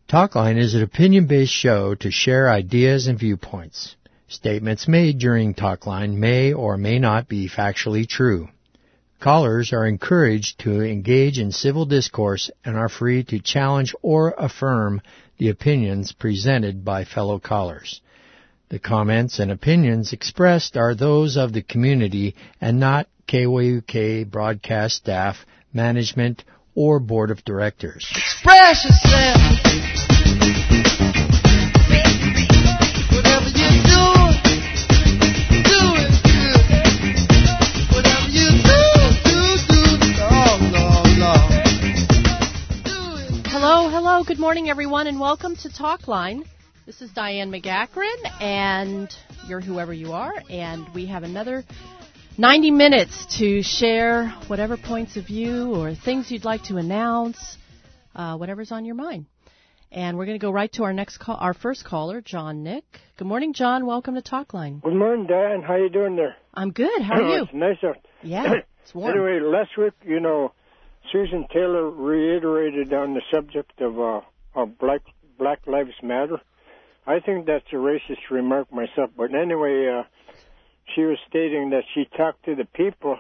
Talkline is an opinion-based show to share ideas and viewpoints. Statements made during Talkline may or may not be factually true. Callers are encouraged to engage in civil discourse and are free to challenge or affirm the opinions presented by fellow callers. The comments and opinions expressed are those of the community and not KYUK broadcast staff, management, or board of directors. Express yourself. Whatever you do it good. Whatever you do. Lord. Hello, good morning everyone, and welcome to Talkline. This is Diane McGachran, and you're whoever you are, and we have another 90 minutes to share whatever points of view or things you'd like to announce, whatever's on your mind. And we're going to go right to our first caller, John Nick. Good morning, John. Welcome to Talkline. Good morning, Diane. How you doing there? I'm good. How are you? It's nice out. Yeah, it's warm. Anyway, last week, Susan Taylor reiterated on the subject of Black Lives Matter. I think that's a racist remark myself, but anyway, she was stating that she talked to the people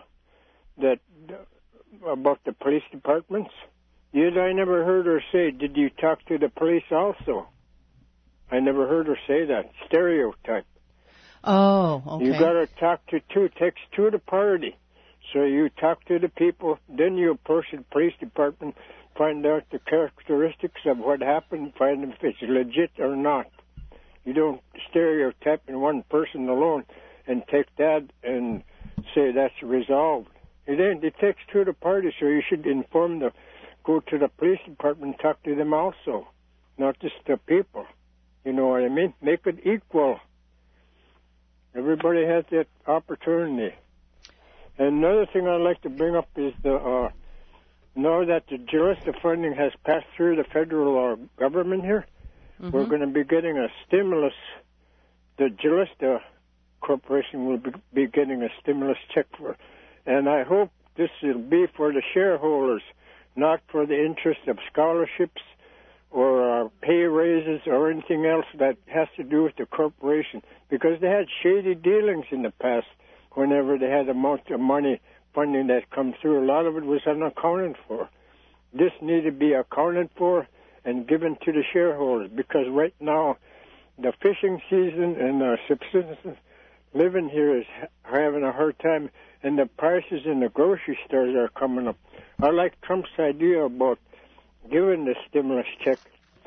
about the police departments. Yet I never heard her say, did you talk to the police also? I never heard her say that. Stereotype. Oh, okay. You got to talk to two. It takes two to party. So you talk to the people, then you approach the police department, find out the characteristics of what happened, find if it's legit or not. You don't stereotype in one person alone and take that and say that's resolved. It takes two to party, so you should go to the police department and talk to them also, not just the people. You know what I mean? Make it equal. Everybody has that opportunity. And another thing I'd like to bring up is now that the Jalista funding has passed through the federal government here, we're going to be getting a stimulus. The Jalista Corporation will be getting a stimulus check for, and I hope this will be for the shareholders, not for the interest of scholarships or pay raises or anything else that has to do with the corporation, because they had shady dealings in the past whenever they had amount of money funding that come through. A lot of it was unaccounted for. This needs to be accounted for and given to the shareholders, because right now the fishing season and the subsistence living here is having a hard time, and the prices in the grocery stores are coming up. I like Trump's idea about giving the stimulus check.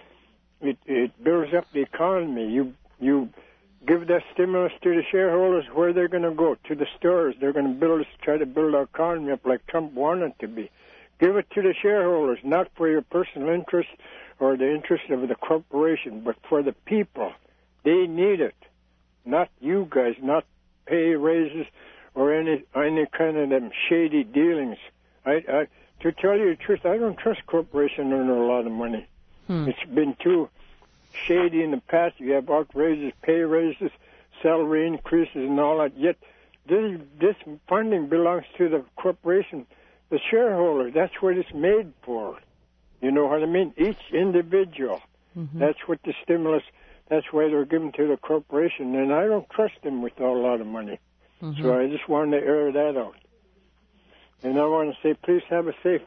It builds up the economy. You give that stimulus to the shareholders, where they're going to go? To the stores. They're going to try to build our economy up like Trump wanted to be. Give it to the shareholders, not for your personal interest or the interest of the corporation, but for the people. They need it. Not you guys, not pay raises or any kind of them shady dealings. To tell you the truth, I don't trust corporations earning a lot of money. It's been too shady in the past. You have outrageous pay raises, salary increases, and all that. Yet this funding belongs to the corporation, the shareholders. That's what it's made for. You know what I mean? Each individual. That's what the stimulus. That's why they're given to the corporation, and I don't trust them with a lot of money. So I just wanted to air that out. And I want to say, please have a safe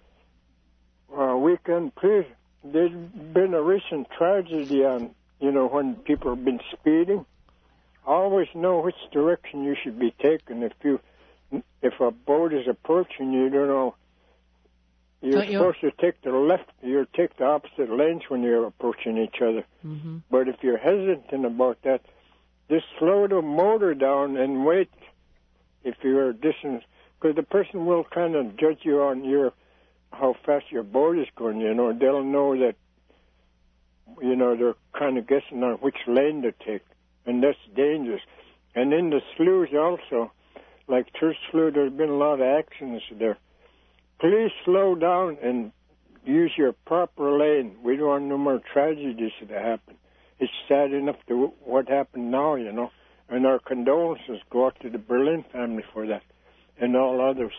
weekend. Please, there's been a recent tragedy on, when people have been speeding. Always know which direction you should be taking. If a boat is approaching you, you're supposed to take the left. You take the opposite lanes when you're approaching each other. But if you're hesitant about that, just slow the motor down and wait if you're distance, because the person will kind of judge you on how fast your boat is going. They'll know that. They're kind of guessing on which lane to take, and that's dangerous. And in the sloughs also, like Church Slough, there's been a lot of accidents there. Please slow down and use your proper lane. We don't want no more tragedies to happen. It's sad enough to what happened now, and our condolences go out to the Berlin family for that and all others.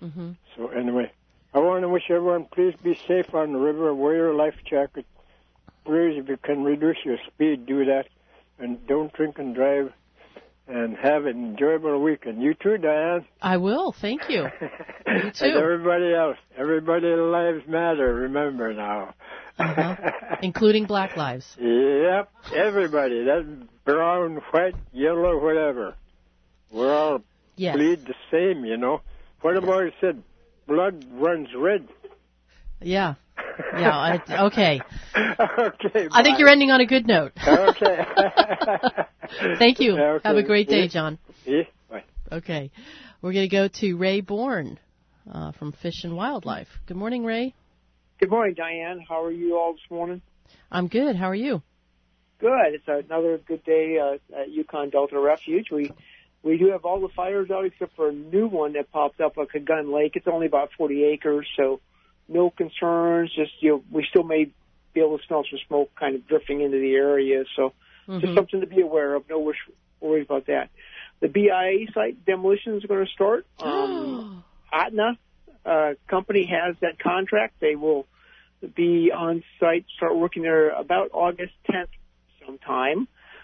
So anyway, I want to wish everyone, please be safe on the river, wear your life jacket, please, if you can reduce your speed, do that. And don't drink and drive. And have an enjoyable weekend. You too, Diane. I will. Thank you. You And too. everybody else. Everybody's lives matter, remember now. Including Black lives. Yep, everybody. That's brown, white, yellow, whatever. We're all Yes. bleed the same, you know. What about it said? Blood runs red. Yeah. Yeah. Okay. Okay. I think bye. you're ending on a good note. Okay. Thank you. Okay. Have a great day, Yeah. John. Yeah, bye. Okay. We're going to go to Ray Bourne from Fish and Wildlife. Good morning, Ray. Good morning, Diane. How are you all this morning? I'm good. How are you? Good. It's another good day at Yukon Delta Refuge. We do have all the fires out except for a new one that popped up at Gun Lake. It's only about 40 acres, so no concerns. Just we still may be able to smell some smoke kind of drifting into the area, so just something to be aware of. No worries about that. The BIA site demolitions are going to start. Atna company has that contract. They will be on site, start working there about August 10th sometime.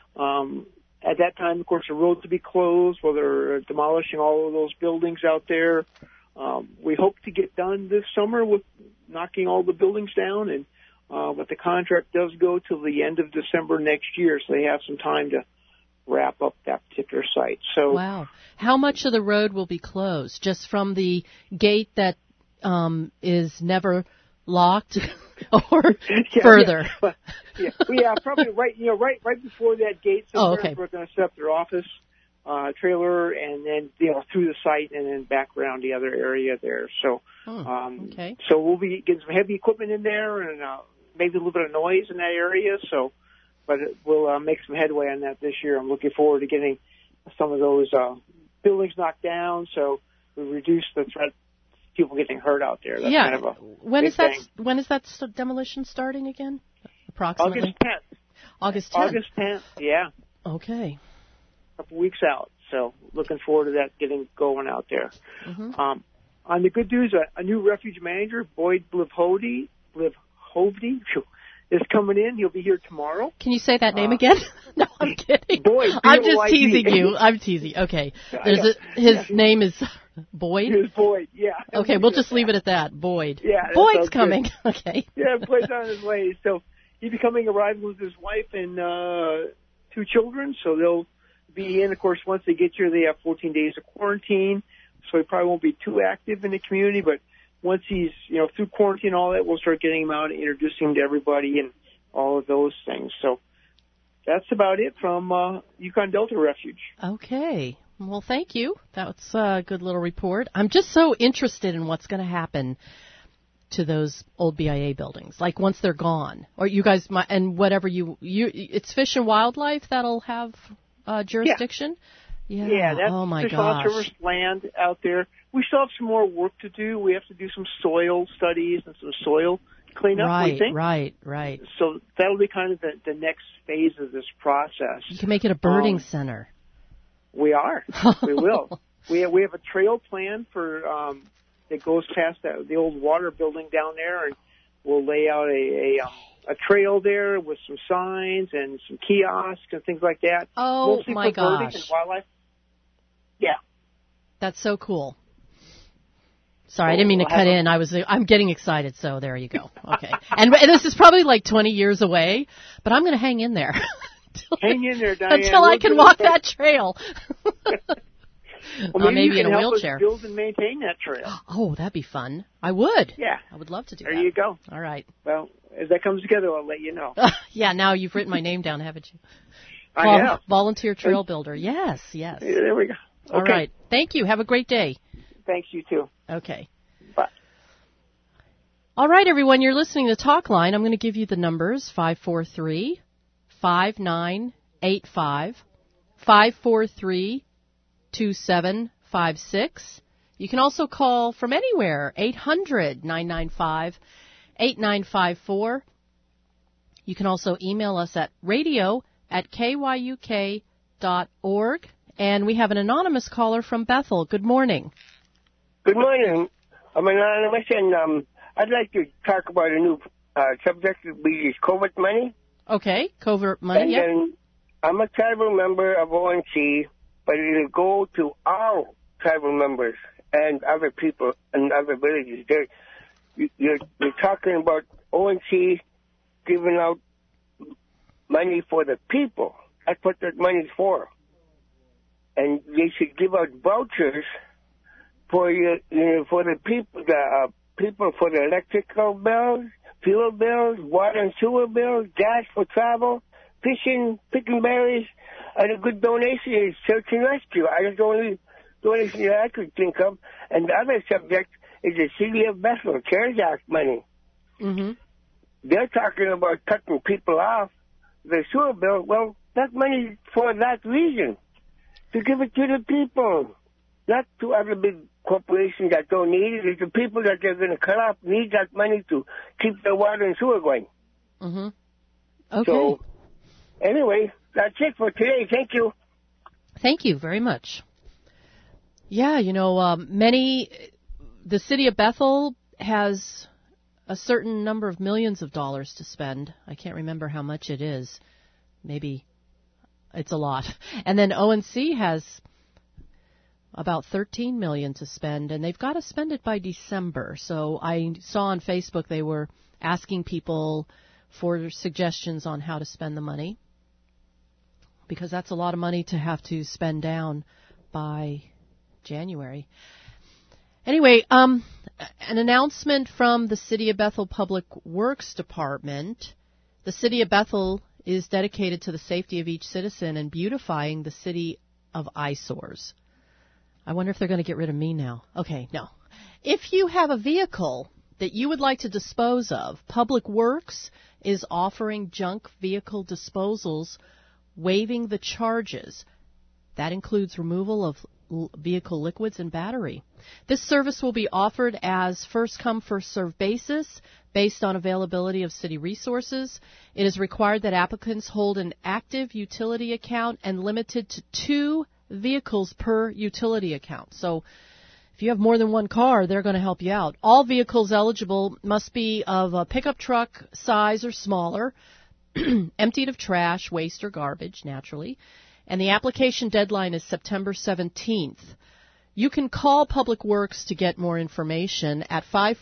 At that time, of course, the roads will be closed while they're demolishing all of those buildings out there. We hope to get done this summer with knocking all the buildings down, and but the contract does go till the end of December next year, so they have some time to wrap up that particular site. So, Wow. How much of the road will be closed? Just from the gate that is never locked, or further? Yeah, probably right before that gate. Oh, okay. We're going to set up their office trailer, and then through the site, and then back around the other area there. So, okay. So we'll be getting some heavy equipment in there, and maybe a little bit of noise in that area. So, but we'll make some headway on that this year. I'm looking forward to getting some of those buildings knocked down, so we reduce the threat of people getting hurt out there. That's kind of a when big is that? thing. When is that demolition starting again? Approximately August 10th. August 10th. August 10th. Yeah, Okay. a couple weeks out. So looking forward to that getting going out there. On the good news, a new refuge manager, Boyd Blivhovdy, is coming in. He'll be here tomorrow. Can you say that name again? No, I'm kidding. Boyd, I'm just B-O-Y-D. teasing you. I'm teasing. Okay. His name is Boyd? Here's Boyd, yeah. Okay, we'll just leave it at that. Boyd. Yeah, that Boyd's sounds coming. good. Okay. Yeah, Boyd's on his way. So he'll be coming, arriving with his wife and 2 children. So they'll be in. Of course, once they get here, they have 14 days of quarantine. So he probably won't be too active in the community. But once he's, through quarantine and all that, we'll start getting him out and introducing him to everybody and all of those things. So that's about it from Yukon Delta Refuge. Okay. Well, thank you. That's a good little report. I'm just so interested in what's going to happen to those old BIA buildings, like once they're gone. Or you guys might, and whatever it's Fish and Wildlife that'll have jurisdiction? Yeah, that's oh my Fish and gosh. Wildlife land out there. We still have some more work to do. We have to do some soil studies and some soil cleanup, we think. Right. So that'll be kind of the next phase of this process. You can make it a birding center. We are. We will. We have a trail plan for that goes past the old water building down there, and we'll lay out a trail there with some signs and some kiosks and things like that. Oh, mostly my for birding gosh. and wildlife. Yeah. That's so cool. Sorry, I didn't mean to cut in. I'm getting excited, so there you go. Okay. And this is probably like 20 years away, but I'm going to hang in there. Hang in there, Diane. Until I can walk that trail. Well, maybe you in can a help wheelchair. us build and maintain that trail. Oh, that'd be fun. I would. Yeah. I would love to do that. There you go. All right. Well, as that comes together, I'll let you know. Yeah, now you've written my name down, haven't you? I have. Volunteer trail builder. Yes. Yeah, there we go. All Okay. right. Thank you. Have a great day. Thanks, you too. Okay. Bye. All right, everyone. You're listening to Talk Line. I'm going to give you the numbers, 543-5985, 543-2756. You can also call from anywhere, 800-995-8954. You can also email us at radio@kyuk.org. And we have an anonymous caller from Bethel. Good morning. Good morning. I'm anonymous, and I'd like to talk about a new subject would be this covert money. Okay, covert money, And then I'm a tribal member of ONC, but it'll go to all tribal members and other people in other villages. You're talking about ONC giving out money for the people. That's what that money's for. And they should give out vouchers for for the people, people for the electrical bills, fuel bills, water and sewer bills, gas for travel, fishing, picking berries, and a good donation is search and rescue. That's the only donation that I could think of. And the other subject is the City of Bethel, CARES Act money. Mm-hmm. They're talking about cutting people off the sewer bill. Well, that money is for that reason, to give it to the people, not to other big corporations that don't need it. It's the people that they're going to cut off need that money to keep their water and sewer going. Mm-hmm. Okay. So, anyway, that's it for today. Thank you. Thank you very much. Yeah, the city of Bethel has a certain number of millions of dollars to spend. I can't remember how much it is. Maybe it's a lot. And then ONC has about $13 million to spend, and they've got to spend it by December. So I saw on Facebook they were asking people for suggestions on how to spend the money, because that's a lot of money to have to spend down by January. Anyway, an announcement from the City of Bethel Public Works Department. The City of Bethel is dedicated to the safety of each citizen and beautifying the city of eyesores. I wonder if they're going to get rid of me now. Okay, no. If you have a vehicle that you would like to dispose of, Public Works is offering junk vehicle disposals, waiving the charges. That includes removal of vehicle liquids and battery. This service will be offered as first-come, first-served basis based on availability of city resources. It is required that applicants hold an active utility account and limited to 2 vehicles per utility account. So if you have more than one car, they're going to help you out. All vehicles eligible must be of a pickup truck size or smaller, emptied of trash, waste, or garbage, naturally. And the application deadline is September 17th. You can call Public Works to get more information at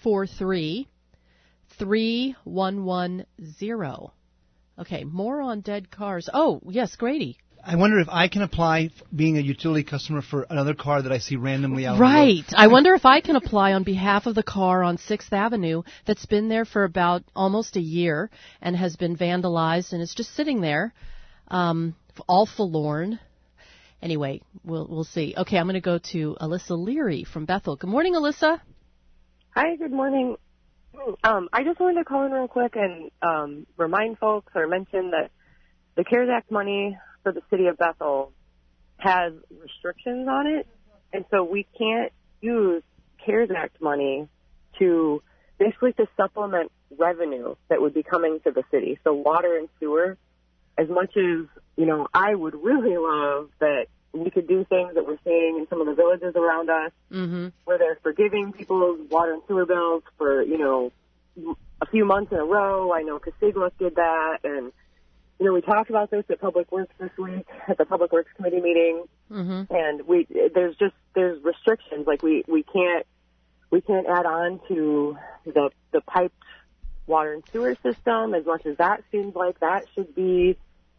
543-3110. Okay, more on dead cars. Oh, yes, Grady. I wonder if I can apply being a utility customer for another car that I see randomly out Right. on the road. I wonder if I can apply on behalf of the car on 6th Avenue that's been there for about almost a year and has been vandalized and is just sitting there, all forlorn. Anyway, we'll see. Okay, I'm going to go to Alyssa Leary from Bethel. Good morning, Alyssa. Hi, good morning. I just wanted to call in real quick and remind folks or mention that the CARES Act money for the city of Bethel has restrictions on it, and so we can't use CARES Act money to supplement revenue that would be coming to the city. So water and sewer, as much as, I would really love that we could do things that we're seeing in some of the villages around us, where they're forgiving people's water and sewer bills for, a few months in a row. I know Casiglas did that, and we talked about this at Public Works this week at the Public Works Committee meeting, and there's restrictions. Like we can't add on to the piped water and sewer system, as much as that seems like that should be,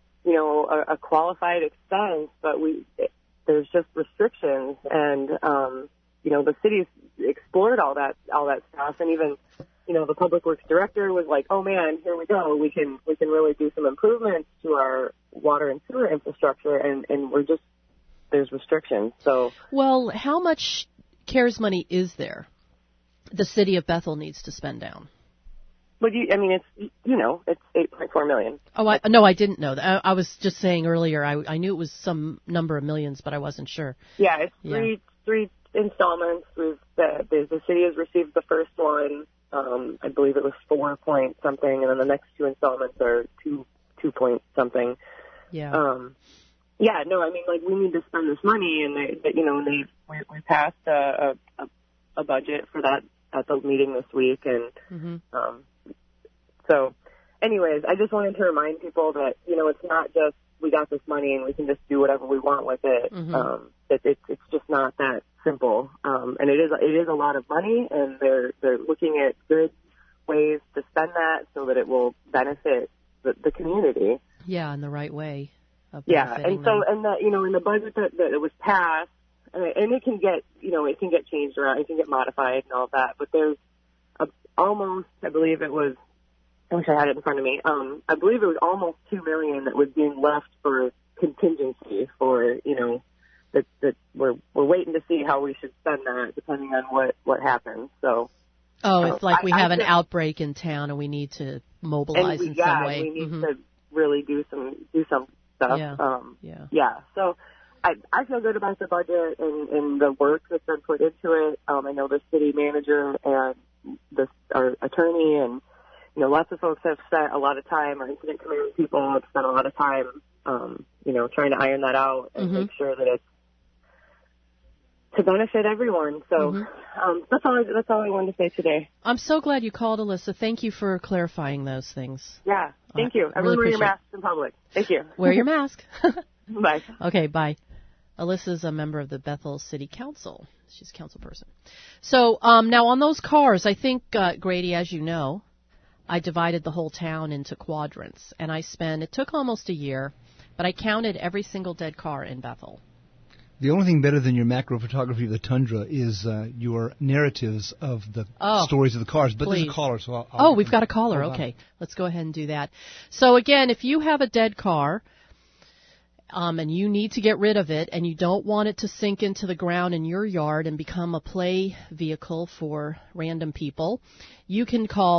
a qualified expense, but there's just restrictions, and the city's explored all that stuff, and even the Public Works director was like, oh man, here we go, we can really do some improvements to our water and sewer infrastructure, and there's restrictions. So, well, how much CARES money is there the city of Bethel needs to spend down? But it's $8.4 million. Oh, no, I didn't know that. I was just saying earlier. I knew it was some number of millions, but I wasn't sure. Yeah, it's three installments. The city has received the first one. I believe it was 4 point something, and then the next 2 installments are 2 point something. Yeah. We need to spend this money, and we passed a budget for that at the meeting this week, and So, anyways, I just wanted to remind people that, you know, it's not just we got this money and we can just do whatever we want with it. It's just not that simple. And it is a lot of money, and they're looking at good ways to spend that so that it will benefit the community. Yeah, in the right way. Yeah, and so, and that, you know, in the budget that it was passed, and it can get, you know, it can get changed around, it can get modified and all that, but there's almost, I believe it was, I wish I had it in front of me, I believe it was almost $2 million that was being left for contingency for, you know, that we're waiting to see how we should spend that depending on what happens. So. It's like we have an outbreak in town and we need to mobilize in some way. We need to really do some stuff. Yeah. So I feel good about the budget and the work that's been put into it. I know the city manager and our attorney and, you know, lots of folks have spent a lot of time, our incident command people have spent a lot of time, you know, trying to iron that out and make sure that it's to benefit everyone. So that's all I wanted to say today. I'm so glad you called, Alyssa. Thank you for clarifying those things. Yeah, thank you. Everyone wear your masks in public. Thank you. Wear your mask. Bye. Okay, bye. Alyssa's a member of the Bethel City Council. She's a council person. So now on those cars, I think, Grady, as you know, I divided the whole town into quadrants. And it took almost a year, but I counted every single dead car in Bethel. The only thing better than your macro photography of the tundra is your narratives of the stories of the cars. But please. There's a caller, so I'll we've got a caller. Okay, let's go ahead and do that. So again, if you have a dead car and you need to get rid of it and you don't want it to sink into the ground in your yard and become a play vehicle for random people, you can call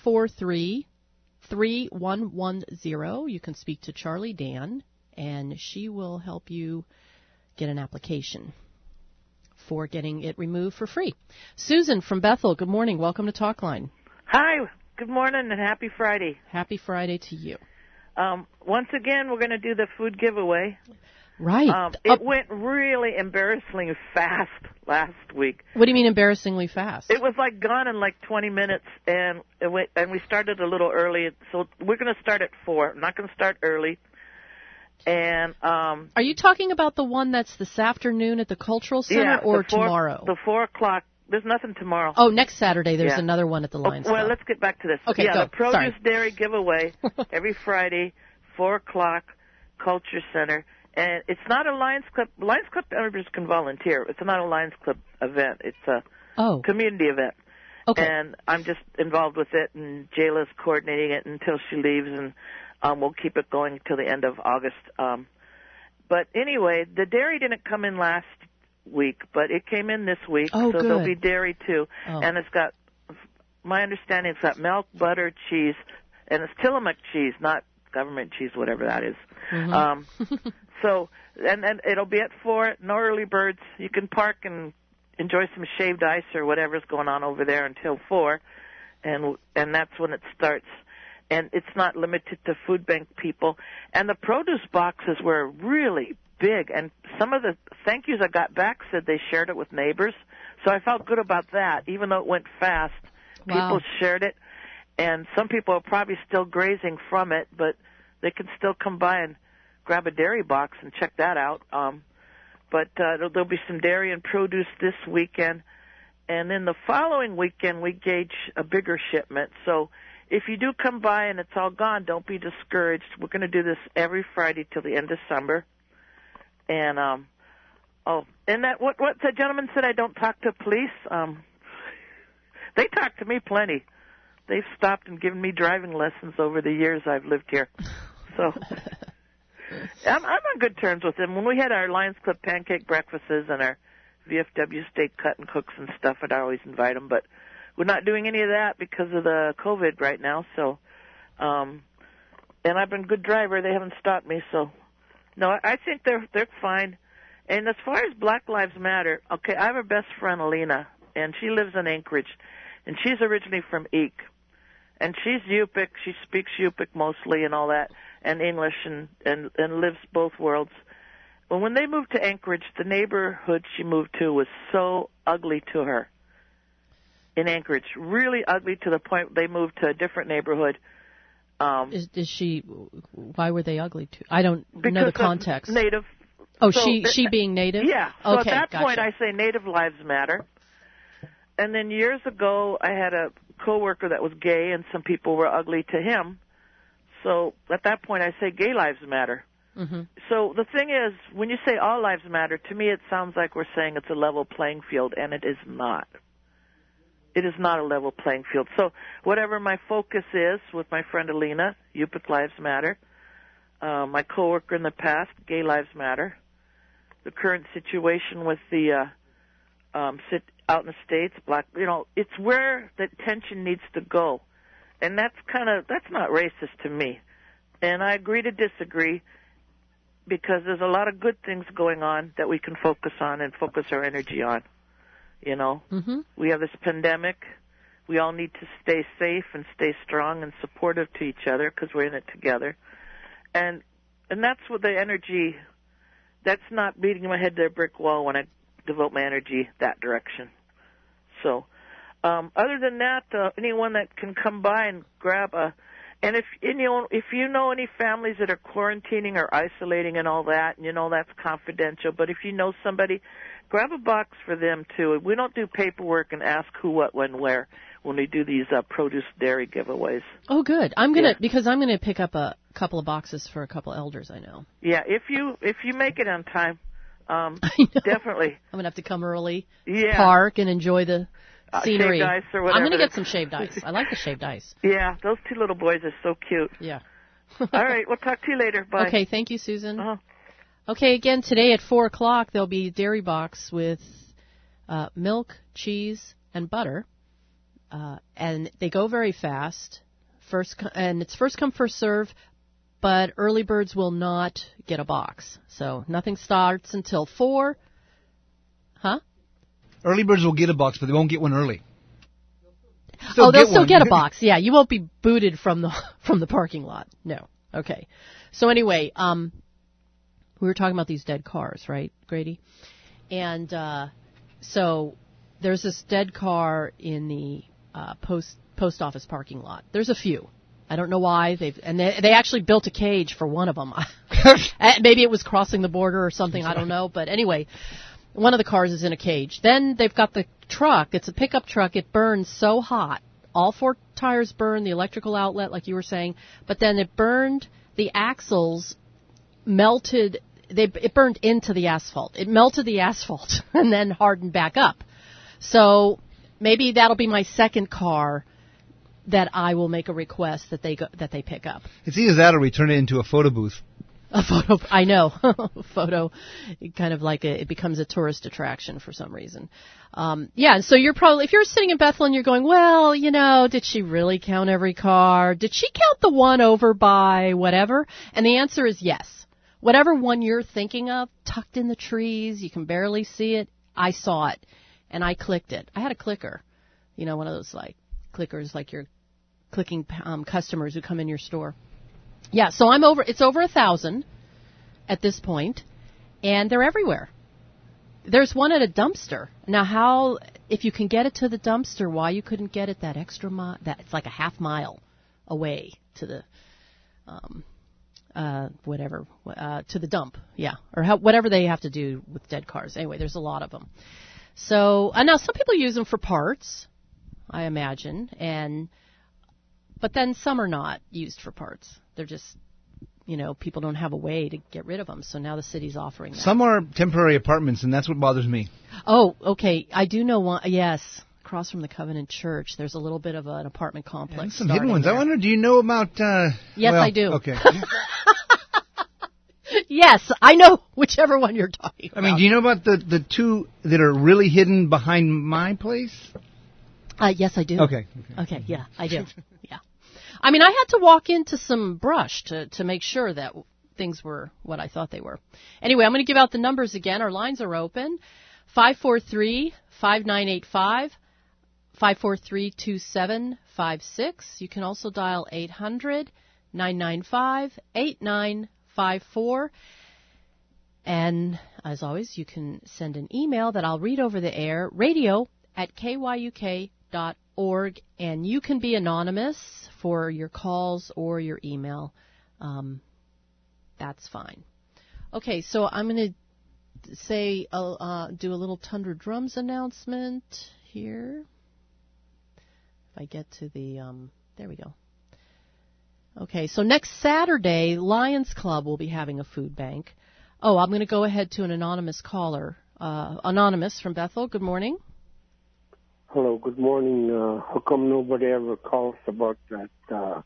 543-3110. You can speak to Charlie Dan, and she will help you get an application for getting it removed for free. Susan from Bethel, good morning. Welcome to Talkline. Hi. Good morning and happy Friday. Happy Friday to you. Once again, we're going to do the food giveaway. Right. It went really embarrassingly fast last week. What do you mean embarrassingly fast? It was like gone in like 20 minutes, and we started a little early. So we're going to start at 4. I'm not going to start early. And are you talking about the one that's this afternoon at the Cultural Center or tomorrow? The 4 o'clock. There's nothing tomorrow. Oh, next Saturday there's another one at the Lions Club. Well, let's get back to this. Okay, go. The Produce Dairy giveaway every Friday, 4 o'clock, Culture Center. And it's not a Lions Club. Lions Club members can volunteer. It's not a Lions Club event. It's a community event. Okay. And I'm just involved with it, and Jayla's coordinating it until she leaves, and we'll keep it going till the end of August. But anyway, the dairy didn't come in last week, but it came in this week. Oh, so good. There'll be dairy, too. Oh. And it's got, my understanding, it's got milk, butter, cheese, and it's Tillamook cheese, not government cheese, whatever that is. So, and it'll be at 4, no early birds. You can park and enjoy some shaved ice or whatever's going on over there until 4, and that's when it starts. And it's not limited to food bank people. And the produce boxes were really big, and some of the thank yous I got back said they shared it with neighbors. So I felt good about that, even though it went fast. Wow. People shared it, and some people are probably still grazing from it, but they can still come by and grab a dairy box and check that out. But there'll be some dairy and produce this weekend. And then the following weekend, we gauge a bigger shipment. So if you do come by and it's all gone, don't be discouraged. We're going to do this every Friday till the end of summer. And, and that what the gentleman said, I don't talk to police. They talk to me plenty. They've stopped and given me driving lessons over the years I've lived here. So I'm on good terms with them. When we had our Lions Club pancake breakfasts and our VFW steak cut and cooks and stuff, I'd always invite them. But we're not doing any of that because of the COVID right now. So, and I've been a good driver. They haven't stopped me. So, no, I think they're fine. And as far as Black Lives Matter, okay, I have a best friend, Alina, and she lives in Anchorage, and she's originally from Eek. And she's Yupik. She speaks Yupik mostly and all that, and English, and lives both worlds. But when they moved to Anchorage, the neighborhood she moved to was so ugly to her. in Anchorage. Really ugly to the point they moved to a different neighborhood. Is she? Why were they ugly to? I don't know the context. Native. Oh, so she being Native? Yeah. So okay, at that gotcha. point, I say Native Lives Matter. And then years ago, I had a coworker that was gay, and some people were ugly to him. So at that point, I say Gay Lives Matter. Mm-hmm. So the thing is, when you say all lives matter, to me it sounds like we're saying it's a level playing field, and it is not. It is not a level playing field. So whatever my focus is with my friend Alina, Yupik Lives Matter. My coworker in the past, Gay Lives Matter. The current situation with the out in the States, black, it's where the attention needs to go. And that's not racist to me. And I agree to disagree, because there's a lot of good things going on that we can focus on and focus our energy on. Mm-hmm. We have this pandemic. We all need to stay safe and stay strong and supportive to each other, because we're in it together. And that's what the energy, that's not beating my head to a brick wall when I devote my energy that direction. So, other than that, anyone that can come by and grab and if you know any families that are quarantining or isolating and all that, and that's confidential, but if you know somebody, grab a box for them too. We don't do paperwork and ask who, what, when, where when we do these produce dairy giveaways. Oh, good. Because I'm gonna pick up a couple of boxes for a couple elders I know. Yeah, if you make it on time, definitely. I'm gonna have to come early, yeah. Park and enjoy the scenery. Shaved ice or whatever. I'm gonna get some shaved ice. I like the shaved ice. Yeah, those two little boys are so cute. Yeah. All right, we'll talk to you later. Bye. Okay, thank you, Susan. Uh-huh. Okay, again today at 4:00 there'll be a dairy box with milk, cheese, and butter, and they go very fast. And it's first come, first serve. But early birds will not get a box. So nothing starts until 4. Huh? Early birds will get a box, but they won't get one early. They'll still get a box. Yeah, you won't be booted from the parking lot. No. Okay. So anyway, we were talking about these dead cars, right, Grady? And so there's this dead car in the post office parking lot. There's a few. I don't know why they actually built a cage for one of them. Maybe it was crossing the border or something. I don't know. But anyway, one of the cars is in a cage. Then they've got the truck. It's a pickup truck. It burns so hot. All 4 tires burn, the electrical outlet, like you were saying. But then it burned the axles, melted. It burned into the asphalt. It melted the asphalt and then hardened back up. So maybe that'll be my second car that I will make a request that they pick up. It's either that or we turn it into a photo booth. A photo, I know. Photo, kind of like it becomes a tourist attraction for some reason. Yeah, and so if you're sitting in Bethel and you're going, well, did she really count every car? Did she count the one over by whatever? And the answer is yes. Whatever one you're thinking of, tucked in the trees, you can barely see it, I saw it, and I clicked it. I had a clicker, one of those clickers like you're clicking customers who come in your store. Yeah, so it's over 1,000 at this point, and they're everywhere. There's one at a dumpster. Now if you can get it to the dumpster, why you couldn't get it that extra mile, it's like a half mile away to the, to the dump, yeah, or whatever they have to do with dead cars. Anyway, there's a lot of them. So, now some people use them for parts, I imagine, but then some are not used for parts. They're just, people don't have a way to get rid of them, so now the city's offering that. Some are temporary apartments, and that's what bothers me. Oh, okay. I do know one, yes, across from the Covenant Church, there's a little bit of an apartment complex. Some hidden ones. There. I wonder, do you know about... Yes, I do. Okay. Yes, I know whichever one you're talking about. I mean, do you know about the 2 that are really hidden behind my place? Yes, I do. Okay, yeah, I do. Yeah. I mean, I had to walk into some brush to make sure that things were what I thought they were. Anyway, I'm going to give out the numbers again. Our lines are open. 543-5985, 543-2756. You can also dial 800-995-8954. And as always, you can send an email that I'll read over the air, radio@kyuk.org. KYUK.org, and you can be anonymous for your calls or your email. That's fine. Okay, so I'm going to say, do a little Tundra Drums announcement here. If I get to the, there we go. Okay, so next Saturday, Lions Club will be having a food bank. Oh, I'm going to go ahead to an anonymous caller. Anonymous from Bethel, good morning. Hello, good morning. How come nobody ever calls about that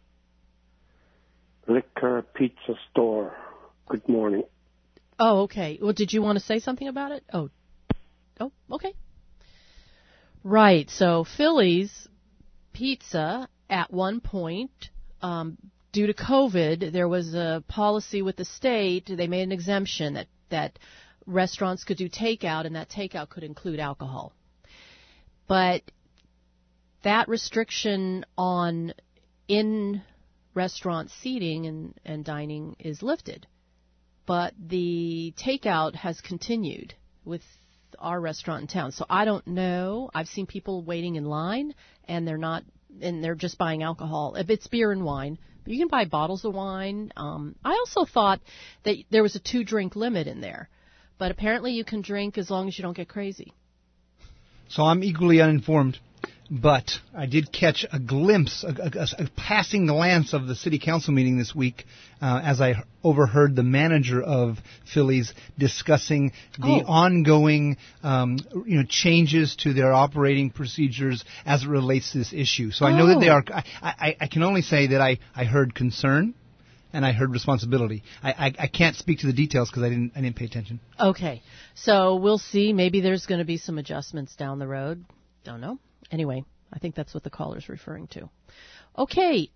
liquor pizza store? Good morning. Oh, okay. Well, did you want to say something about it? Oh, okay. Right, so Philly's Pizza, at one point, due to COVID, there was a policy with the state. They made an exemption that restaurants could do takeout, and that takeout could include alcohol. But that restriction on in-restaurant seating and dining is lifted. But the takeout has continued with our restaurant in town. So I don't know. I've seen people waiting in line, and they're just buying alcohol. If it's beer and wine, but you can buy bottles of wine. I also thought that there was a 2-drink limit in there, but apparently you can drink as long as you don't get crazy. So I'm equally uninformed, but I did catch a glimpse, a passing glance of the city council meeting this week as I overheard the manager of Philly's discussing the ongoing changes to their operating procedures as it relates to this issue. So I know that they are, I can only say that I heard concern and I heard responsibility. I can't speak to the details because I didn't pay attention. Okay. So we'll see. Maybe there's going to be some adjustments down the road. Don't know. Anyway, I think that's what the caller's referring to. Okay.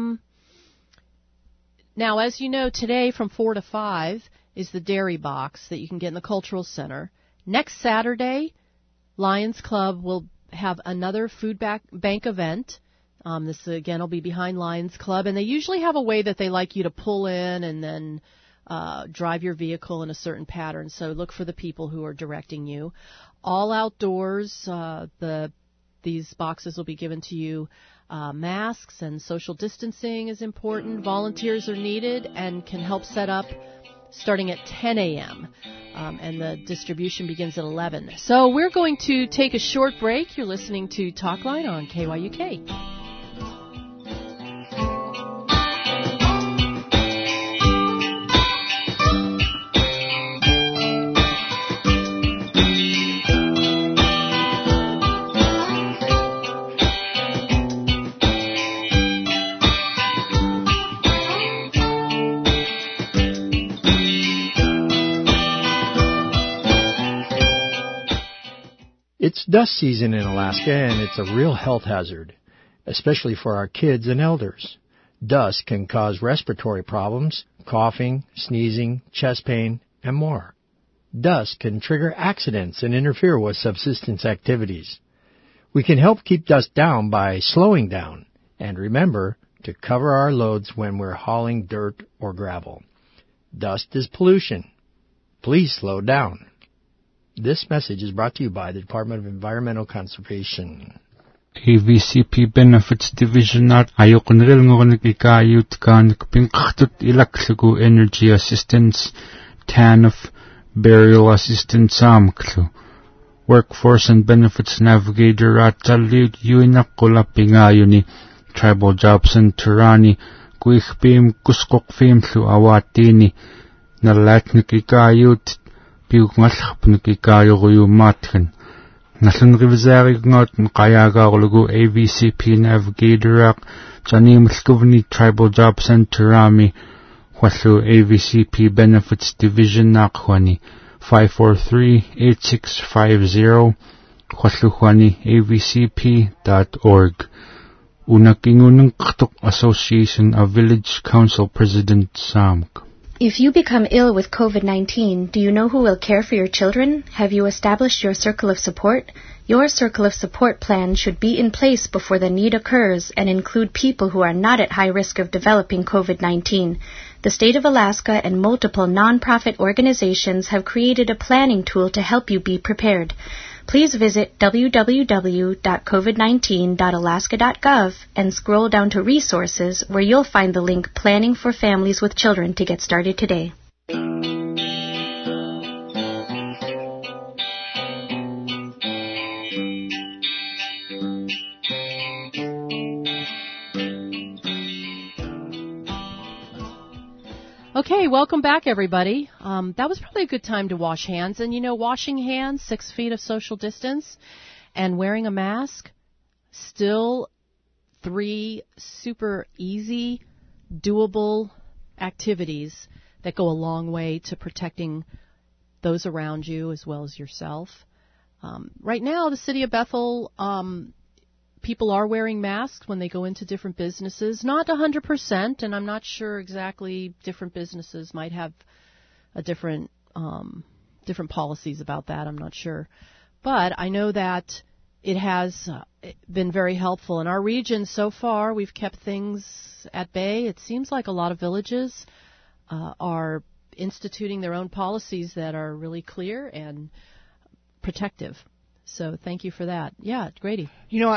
Now, as you know, today from 4 to 5 is the Dairy Box that you can get in the Cultural Center. Next Saturday, Lions Club will have another food bank event. This, again, will be behind Lions Club. And they usually have a way that they like you to pull in and then drive your vehicle in a certain pattern. So look for the people who are directing you. All outdoors, these boxes will be given to you. Masks and social distancing is important. Volunteers are needed and can help set up starting at 10 a.m. And the distribution begins at 11. So we're going to take a short break. You're listening to Talkline on KYUK. It's dust season in Alaska, and it's a real health hazard, especially for our kids and elders. Dust can cause respiratory problems, coughing, sneezing, chest pain, and more. Dust can trigger accidents and interfere with subsistence activities. We can help keep dust down by slowing down, and remember to cover our loads when we're hauling dirt or gravel. Dust is pollution. Please slow down. This message is brought to you by the Department of Environmental Conservation. AVCP Benefits Division at ayoknril ngonik ikayut kan pinkhtut ilaklugu energy assistance TANF burial assistance amklu workforce and benefits navigator at talyut yuinakula pingayuni tribal jobs center ani kuikhpim kuskok fimlu awatini nalatnik ikayut piugnalkhpnik ikayogu matkan Nalan Rivzari ngot mkayagarlugu AVCP Navigator Janimlkovni Tribal Job Center Ami Hwatlu AVCP Benefits Division Nakhwani 543-8650 Hwatluhwani avcp.org Unakingunung Ktuk Association of Village Council President Samk. If you become ill with COVID-19, do you know who will care for your children? Have you established your circle of support? Your circle of support plan should be in place before the need occurs and include people who are not at high risk of developing COVID-19. The state of Alaska and multiple nonprofit organizations have created a planning tool to help you be prepared. Please visit www.covid19.alaska.gov and scroll down to Resources, where you'll find the link Planning for Families with Children to get started today. Okay, welcome back, everybody. That was probably a good time to wash hands. And, washing hands, 6 feet of social distance, and wearing a mask, still 3 super easy, doable activities that go a long way to protecting those around you as well as yourself. Right now, the city of Bethel, people are wearing masks when they go into different businesses. Not 100%, and I'm not sure exactly. Different businesses might have a different policies about that. I'm not sure. But I know that it has been very helpful. In our region so far, we've kept things at bay. It seems like a lot of villages are instituting their own policies that are really clear and protective. So thank you for that. Yeah, Grady.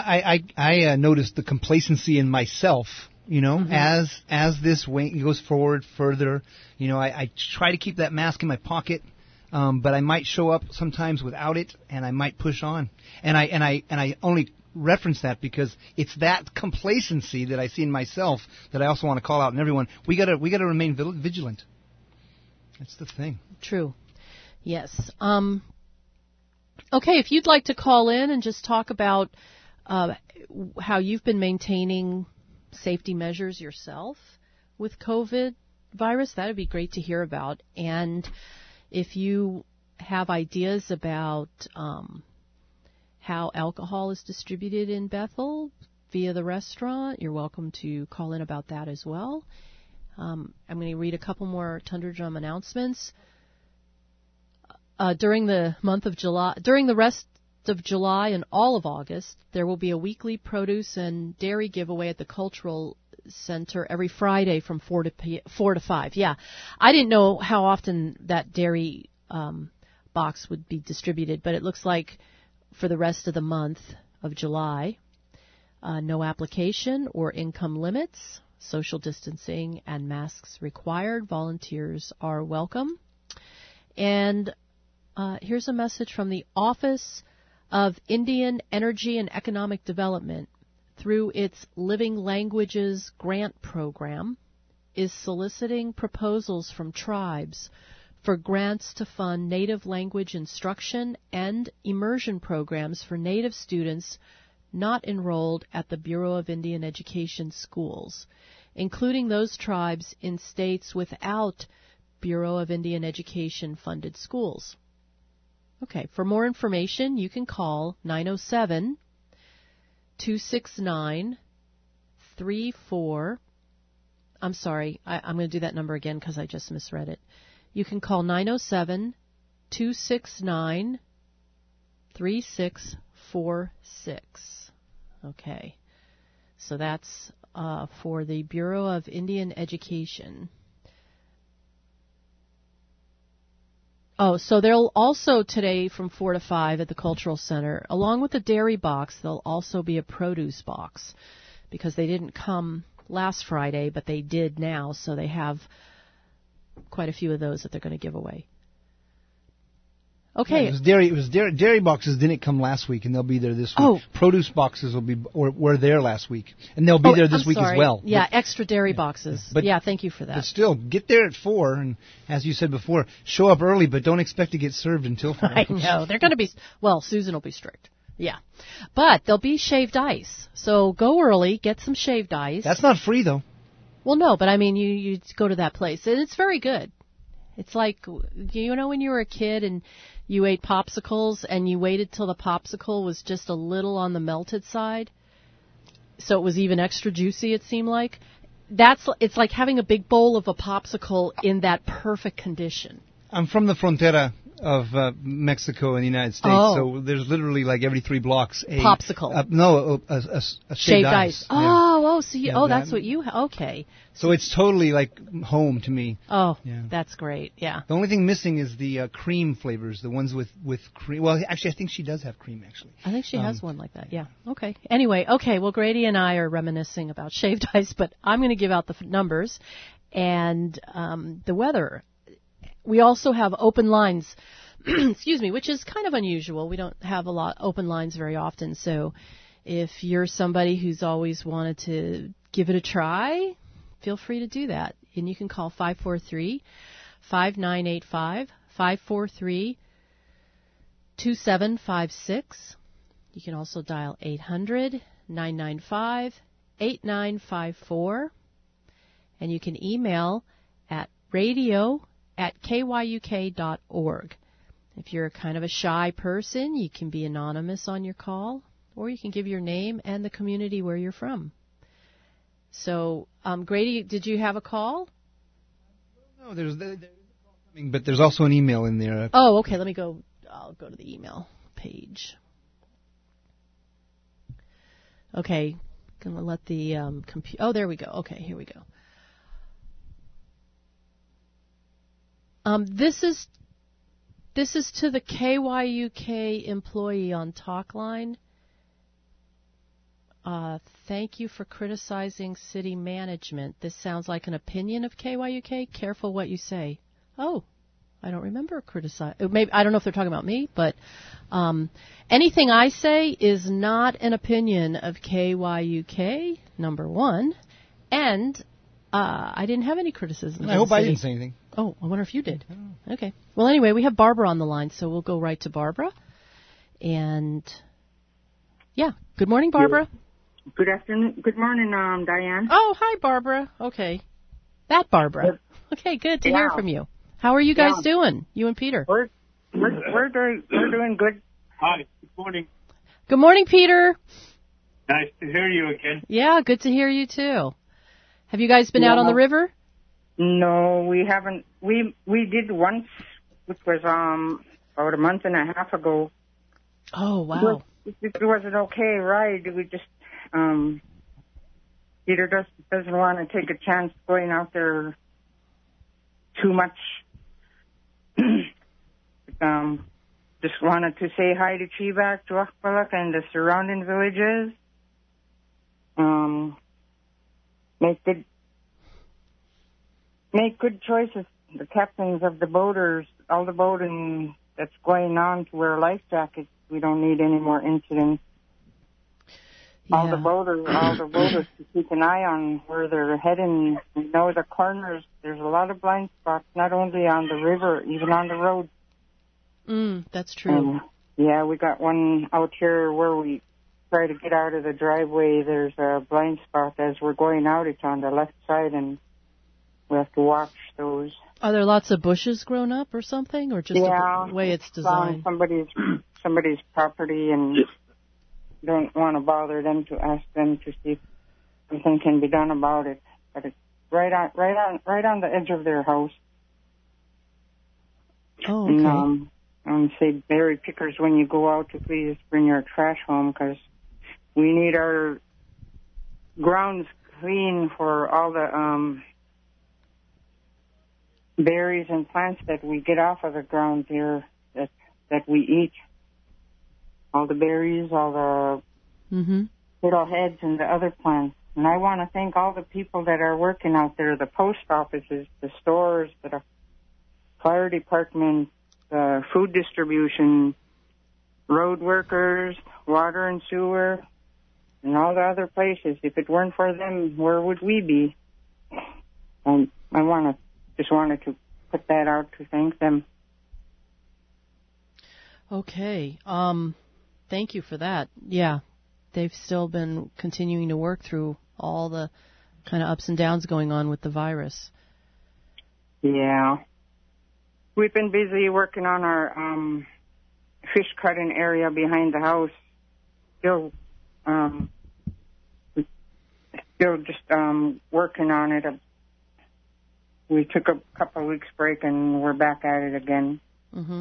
I noticed the complacency in myself. As this goes forward further, I try to keep that mask in my pocket, but I might show up sometimes without it, and I might push on. And I only reference that because it's that complacency that I see in myself that I also want to call out in everyone. We gotta remain vigilant. That's the thing. True. Yes. Okay, if you'd like to call in and just talk about how you've been maintaining safety measures yourself with COVID virus, that would be great to hear about. And if you have ideas about how alcohol is distributed in Bethel via the restaurant, you're welcome to call in about that as well. I'm going to read a couple more Tundra Drum announcements. During the rest of July and all of August, there will be a weekly produce and dairy giveaway at the Cultural Center every Friday from 4 to 5. Yeah, I didn't know how often that dairy box would be distributed, but it looks like for the rest of the month of July, no application or income limits, social distancing, and masks required. Volunteers are welcome. And here's a message from the Office of Indian Energy and Economic Development. Through its Living Languages Grant Program, is soliciting proposals from tribes for grants to fund native language instruction and immersion programs for native students not enrolled at the Bureau of Indian Education schools, including those tribes in states without Bureau of Indian Education funded schools. Okay, for more information, you can call 907-269-34. I'm sorry, I'm going to do that number again because I just misread it. You can call 907-269-3646. Okay, so that's for the Bureau of Indian Education. Oh, so there'll also today from 4 to 5 at the Cultural Center, along with the dairy box, there'll also be a produce box because they didn't come last Friday, but they did now, so they have quite a few of those that they're going to give away. Okay. Yeah, it was dairy boxes didn't come last week, and they'll be there this week. Oh. Produce boxes were there last week, and they'll be there this week as well. Yeah, extra dairy boxes. But, thank you for that. But still, get there at 4, and as you said before, show up early, but don't expect to get served until 4. I know. They're going to be, Susan will be strict. Yeah. But there'll be shaved ice. So go early, get some shaved ice. That's not free, though. Well, no, but I mean, you go to that place, and it's very good. It's like, when you were a kid and you ate popsicles and you waited till the popsicle was just a little on the melted side, so it was even extra juicy, it seemed like. It's like having a big bowl of a popsicle in that perfect condition. I'm from the frontera of Mexico and the United States, so there's literally like every 3 blocks a popsicle. A shaved ice. Yeah. Oh, so you, Yeah, that's that- what you, okay. So it's totally like home to me. Oh, Yeah. that's great. Yeah. The only thing missing is the cream flavors, the ones with cream. Well, actually, I think she does have cream, actually. I think she has one like that. Yeah. Okay. Anyway, okay. Well, Grady and I are reminiscing about shaved ice, but I'm going to give out the numbers and the weather. We also have open lines, excuse me, which is kind of unusual. We don't have a lot open lines very often. So if you're somebody who's always wanted to give it a try, feel free to do that. And you can call 543-5985, 543-2756. You can also dial 800-995-8954. And you can email at radio@kyuk.org. If you're kind of a shy person, you can be anonymous on your call, or you can give your name and the community where you're from. So, Grady, did you have a call? No, there's a call coming, but there's also an email in there. Oh, okay. I'll go to the email page. Okay. Gonna let the computer. Oh, there we go. Okay, here we go. This is to the KYUK employee on Talkline. Thank you for criticizing city management. This sounds like an opinion of KYUK. Careful what you say. Oh, I don't remember Maybe I don't know if they're talking about me, but anything I say is not an opinion of KYUK. Number one, and I didn't have any criticism. I hope I didn't say anything. Oh, I wonder if you did. Okay. Well, anyway, we have Barbara on the line, so we'll go right to Barbara. And yeah, good morning, Barbara. Good afternoon. Good morning, Diane. Oh, hi, Barbara. Okay. That Barbara. Okay, good to hear from you. How are you guys doing, you and Peter? We're doing good. Hi. Good morning. Good morning, Peter. Nice to hear you again. Yeah, good to hear you too. Have you guys been out on the river? No, we haven't. We did once, which was about a month and a half ago. Oh, wow. It was an okay ride. We just Peter doesn't want to take a chance going out there too much. Just wanted to say hi to Chibak, Tuakbalak, and the surrounding villages. Make good choices. The captains of the boaters, all the boating that's going on, to wear life jackets. We don't need any more incidents. Yeah. All the boaters to keep an eye on where they're heading. You know, the corners, there's a lot of blind spots, not only on the river, even on the road. That's true. Yeah, we got one out here where we try to get out of the driveway. There's a blind spot as we're going out. It's on the left side, and we have to watch those. Are there lots of bushes grown up or something, or just the way it's designed? On somebody's property, and don't want to bother them to ask them to see if something can be done about it. But it's right on the edge of their house. Oh, okay. And say, berry pickers, when you go out, to please bring your trash home, because we need our grounds clean for all the berries and plants that we get off of the ground here that we eat. All the berries, all the fiddleheads, and the other plants. And I want to thank all the people that are working out there, the post offices, the stores, the fire department, the food distribution, road workers, water and sewer, and all the other places. If it weren't for them, where would we be? And I just wanted to put that out to thank them. Okay. Thank you for that. Yeah, they've still been continuing to work through all the kind of ups and downs going on with the virus. Yeah. We've been busy working on our fish cutting area behind the house. Still just working on it. We took a couple of weeks break, and we're back at it again. Mm-hmm.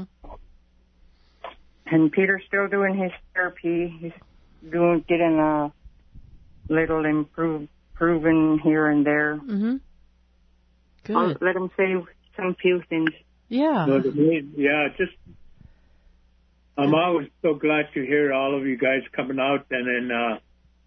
And Peter's still doing his therapy. He's getting a little improved improving here and there. Mm-hmm. Good. I'll let them say some few things. Yeah. Just I'm always so glad to hear all of you guys coming out and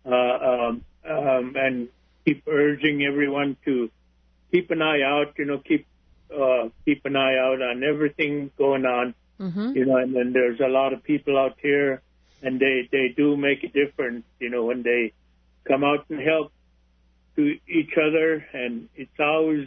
keep urging everyone to keep an eye out. Keep an eye out on everything going on. Mm-hmm. And then there's a lot of people out here, and they do make a difference. When they come out and help to each other, and it's always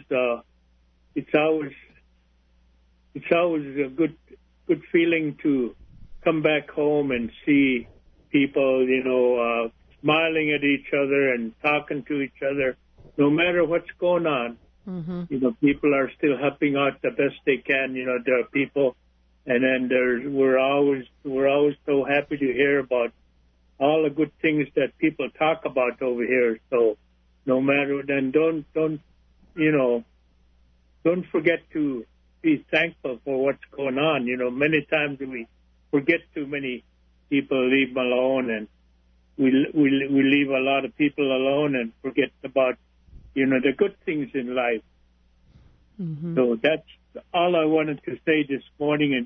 a good feeling to come back home and see people, smiling at each other and talking to each other, no matter what's going on. Mm-hmm. People are still helping out the best they can. There are people, and then we're always so happy to hear about all the good things that people talk about over here. So no matter, then don't forget to be thankful for what's going on. Many times we forget too many people, leave them alone, and we leave a lot of people alone and forget about the good things in life. Mm-hmm. So that's all I wanted to say this morning,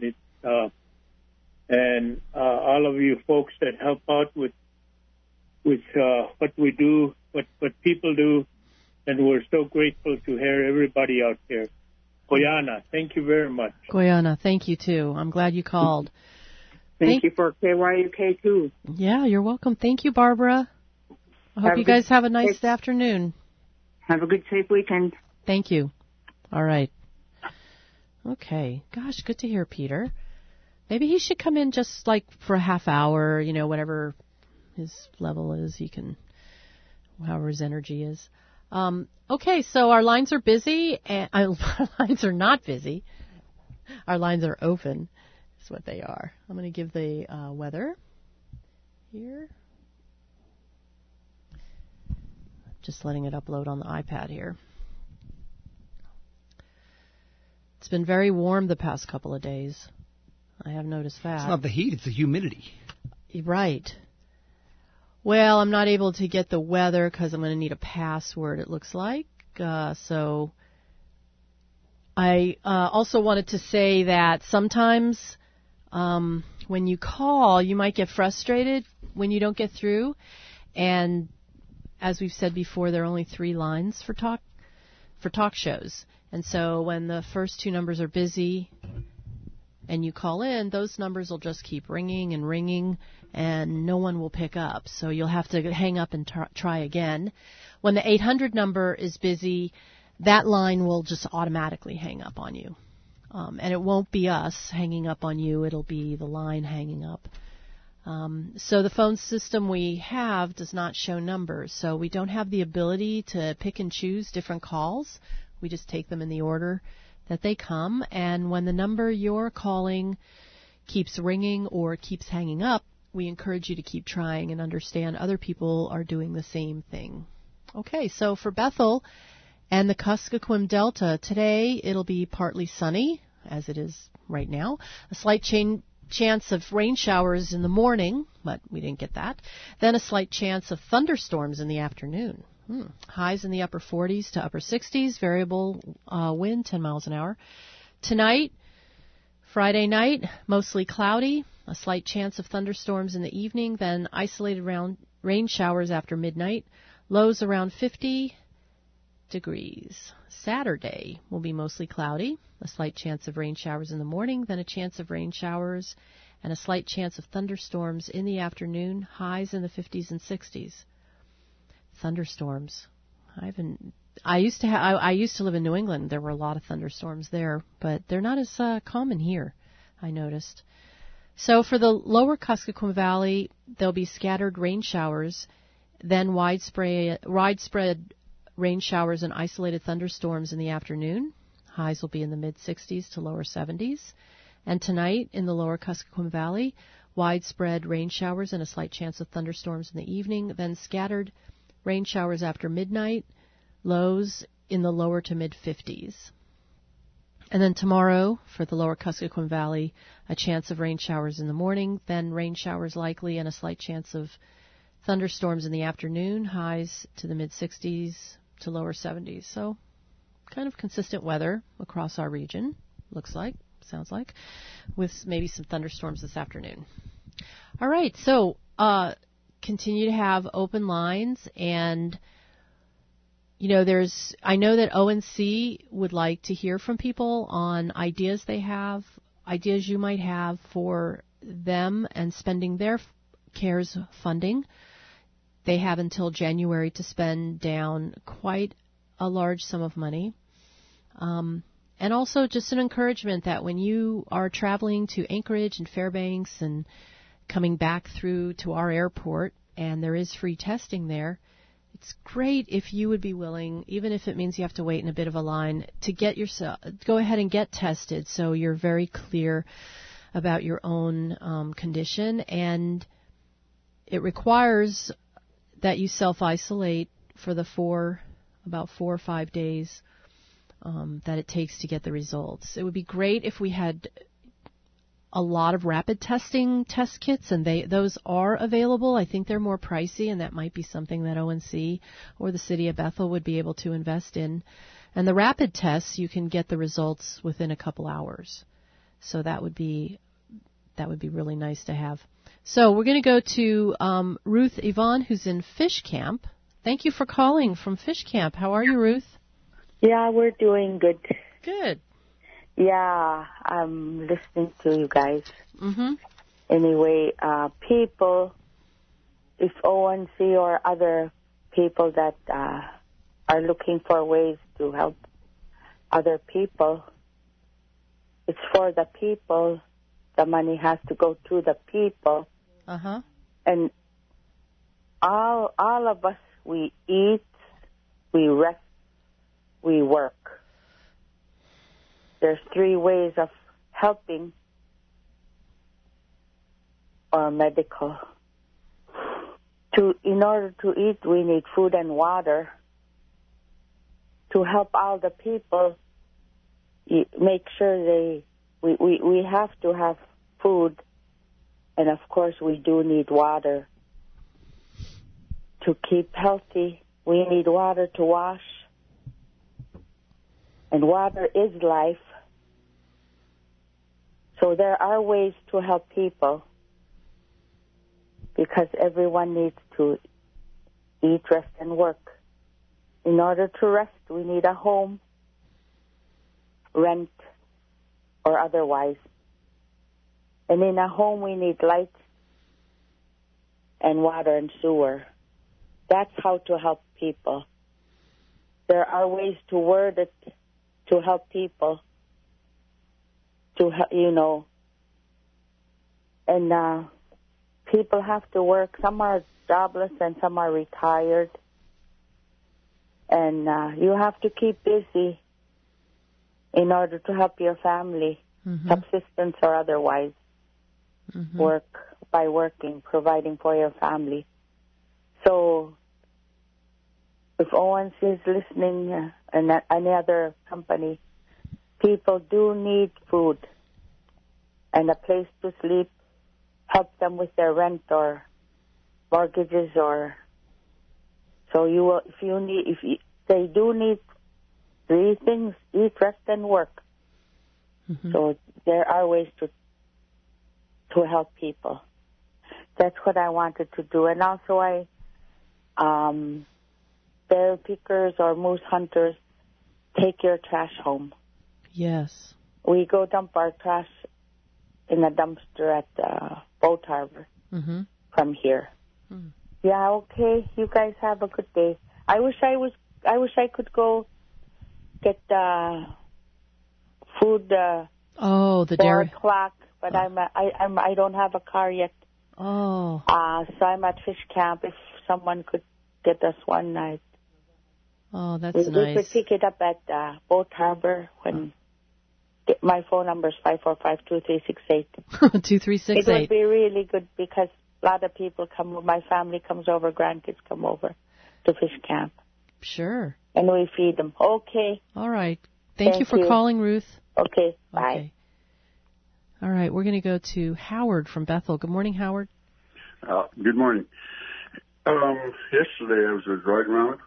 and all of you folks that help out with what we do, what people do, and we're so grateful to hear everybody out there. Koyana, thank you very much. Koyana, thank you too. I'm glad you called. Thank you for KYUK too. Yeah, you're welcome. Thank you, Barbara. I hope you guys have a nice afternoon. Have a good, safe weekend. Thank you. All right. Okay. Gosh, good to hear Peter. Maybe he should come in just like for a half hour, whatever his level is. He can, however his energy is. Okay, so our lines are busy, and our lines are not busy. Our lines are open, is what they are. I'm going to give the weather here. Just letting it upload on the iPad here. It's been very warm the past couple of days. I have noticed that. It's not the heat, it's the humidity. Right. Well, I'm not able to get the weather because I'm going to need a password, it looks like. So I also wanted to say that sometimes when you call, you might get frustrated when you don't get through. And as we've said before, there are only 3 lines for talk shows. And so when the first 2 numbers are busy and you call in, those numbers will just keep ringing and ringing, and no one will pick up. So you'll have to hang up and try again. When the 800 number is busy, that line will just automatically hang up on you. And it won't be us hanging up on you. It'll be the line hanging up. So the phone system we have does not show numbers. So we don't have the ability to pick and choose different calls. We just take them in the order that they come. And when the number you're calling keeps ringing or keeps hanging up, we encourage you to keep trying and understand other people are doing the same thing. Okay, so for Bethel and the Kuskokwim Delta, today it'll be partly sunny, as it is right now. A slight chance of rain showers in the morning, but we didn't get that. Then a slight chance of thunderstorms in the afternoon. Highs in the upper 40s to upper 60s, variable wind 10 miles an hour. Tonight, Friday night, mostly cloudy, a slight chance of thunderstorms in the evening, then isolated rain showers after midnight, lows around 50 degrees. Saturday will be mostly cloudy, a slight chance of rain showers in the morning, then a chance of rain showers, and a slight chance of thunderstorms in the afternoon, highs in the 50s and 60s. Thunderstorms. I used to live in New England. There were a lot of thunderstorms there, but they're not as common here, I noticed. So for the lower Kuskokwim Valley, there'll be scattered rain showers, then widespread rain showers and isolated thunderstorms in the afternoon. Highs will be in the mid-60s to lower 70s. And tonight in the lower Kuskokwim Valley, widespread rain showers and a slight chance of thunderstorms in the evening, then scattered rain showers after midnight, lows in the lower to mid-50s. And then tomorrow, for the lower Kuskokwim Valley, a chance of rain showers in the morning, then rain showers likely and a slight chance of thunderstorms in the afternoon, highs to the mid-60s to lower 70s. So kind of consistent weather across our region, sounds like, with maybe some thunderstorms this afternoon. All right, so continue to have open lines, and I know that ONC would like to hear from people on ideas they have, ideas you might have for them and spending their CARES funding. They have until January to spend down quite a large sum of money. And also just an encouragement that when you are traveling to Anchorage and Fairbanks and coming back through to our airport, and there is free testing there, it's great if you would be willing, even if it means you have to wait in a bit of a line, to go ahead and get tested so you're very clear about your own condition. And it requires that you self-isolate for the about 4 or 5 days that it takes to get the results. It would be great if we had a lot of rapid testing test kits, and those are available. I think they're more pricey, and that might be something that ONC or the City of Bethel would be able to invest in. And the rapid tests, you can get the results within a couple hours. So that would be really nice to have. So we're going to go to Ruth Yvonne, who's in Fish Camp. Thank you for calling from Fish Camp. How are you, Ruth? Yeah, we're doing good. Good. Yeah, I'm listening to you guys. Mm-hmm. Anyway, people, if ONC or other people that are looking for ways to help other people, it's for the people. The money has to go to the people. Uh-huh. And all of us, we eat, we rest, we work. There's 3 ways of helping or medical. In order to eat, we need food and water. To help all the people, make sure we have to have food, and of course we do need water. To keep healthy, we need water to wash. And water is life. So there are ways to help people because everyone needs to eat, rest, and work. In order to rest, we need a home, rent, or otherwise. And in a home, we need light and water and sewer. That's how to help people. There are ways to word it to help people, and people have to work. Some are jobless and some are retired, and you have to keep busy in order to help your family, subsistence or otherwise, working, providing for your family. So if ONC is listening and any other company, people do need food and a place to sleep, help them with their rent or mortgages or so they do need 3 things: eat, rest, and work. So there are ways to help people. That's what I wanted to do. And also bear pickers or moose hunters, take your trash home. Yes. We go dump our trash in a dumpster at Boat Harbor from here. Yeah, okay. You guys have a good day. I wish I could go get food. The 4 dairy o'clock, but I don't have a car yet. Oh. So I'm at Fish Camp. If someone could get us one night. Oh, that's nice. We could pick it up at Boat Harbor. My phone number is 545-2368. 2368. It would be really good because a lot of people come. My family comes over, grandkids come over to Fish Camp. Sure. And we feed them. Okay. All right. Thank you for calling, Ruth. Okay. Bye. Okay. All right. We're going to go to Howard from Bethel. Good morning, Howard. Good morning. Yesterday I was driving around.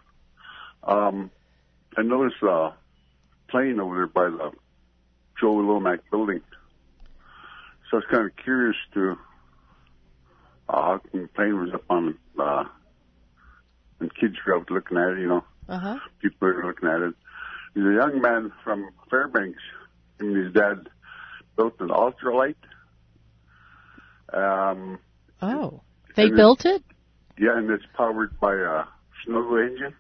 I noticed a plane over there by the Joe Lomac building. So I was kind of curious to how come the plane was up on, and kids were out looking at it, you know. Uh-huh. People were looking at it. There's a young man from Fairbanks, and his dad built an ultralight. They built it? Yeah, and it's powered by a Snuggle engine.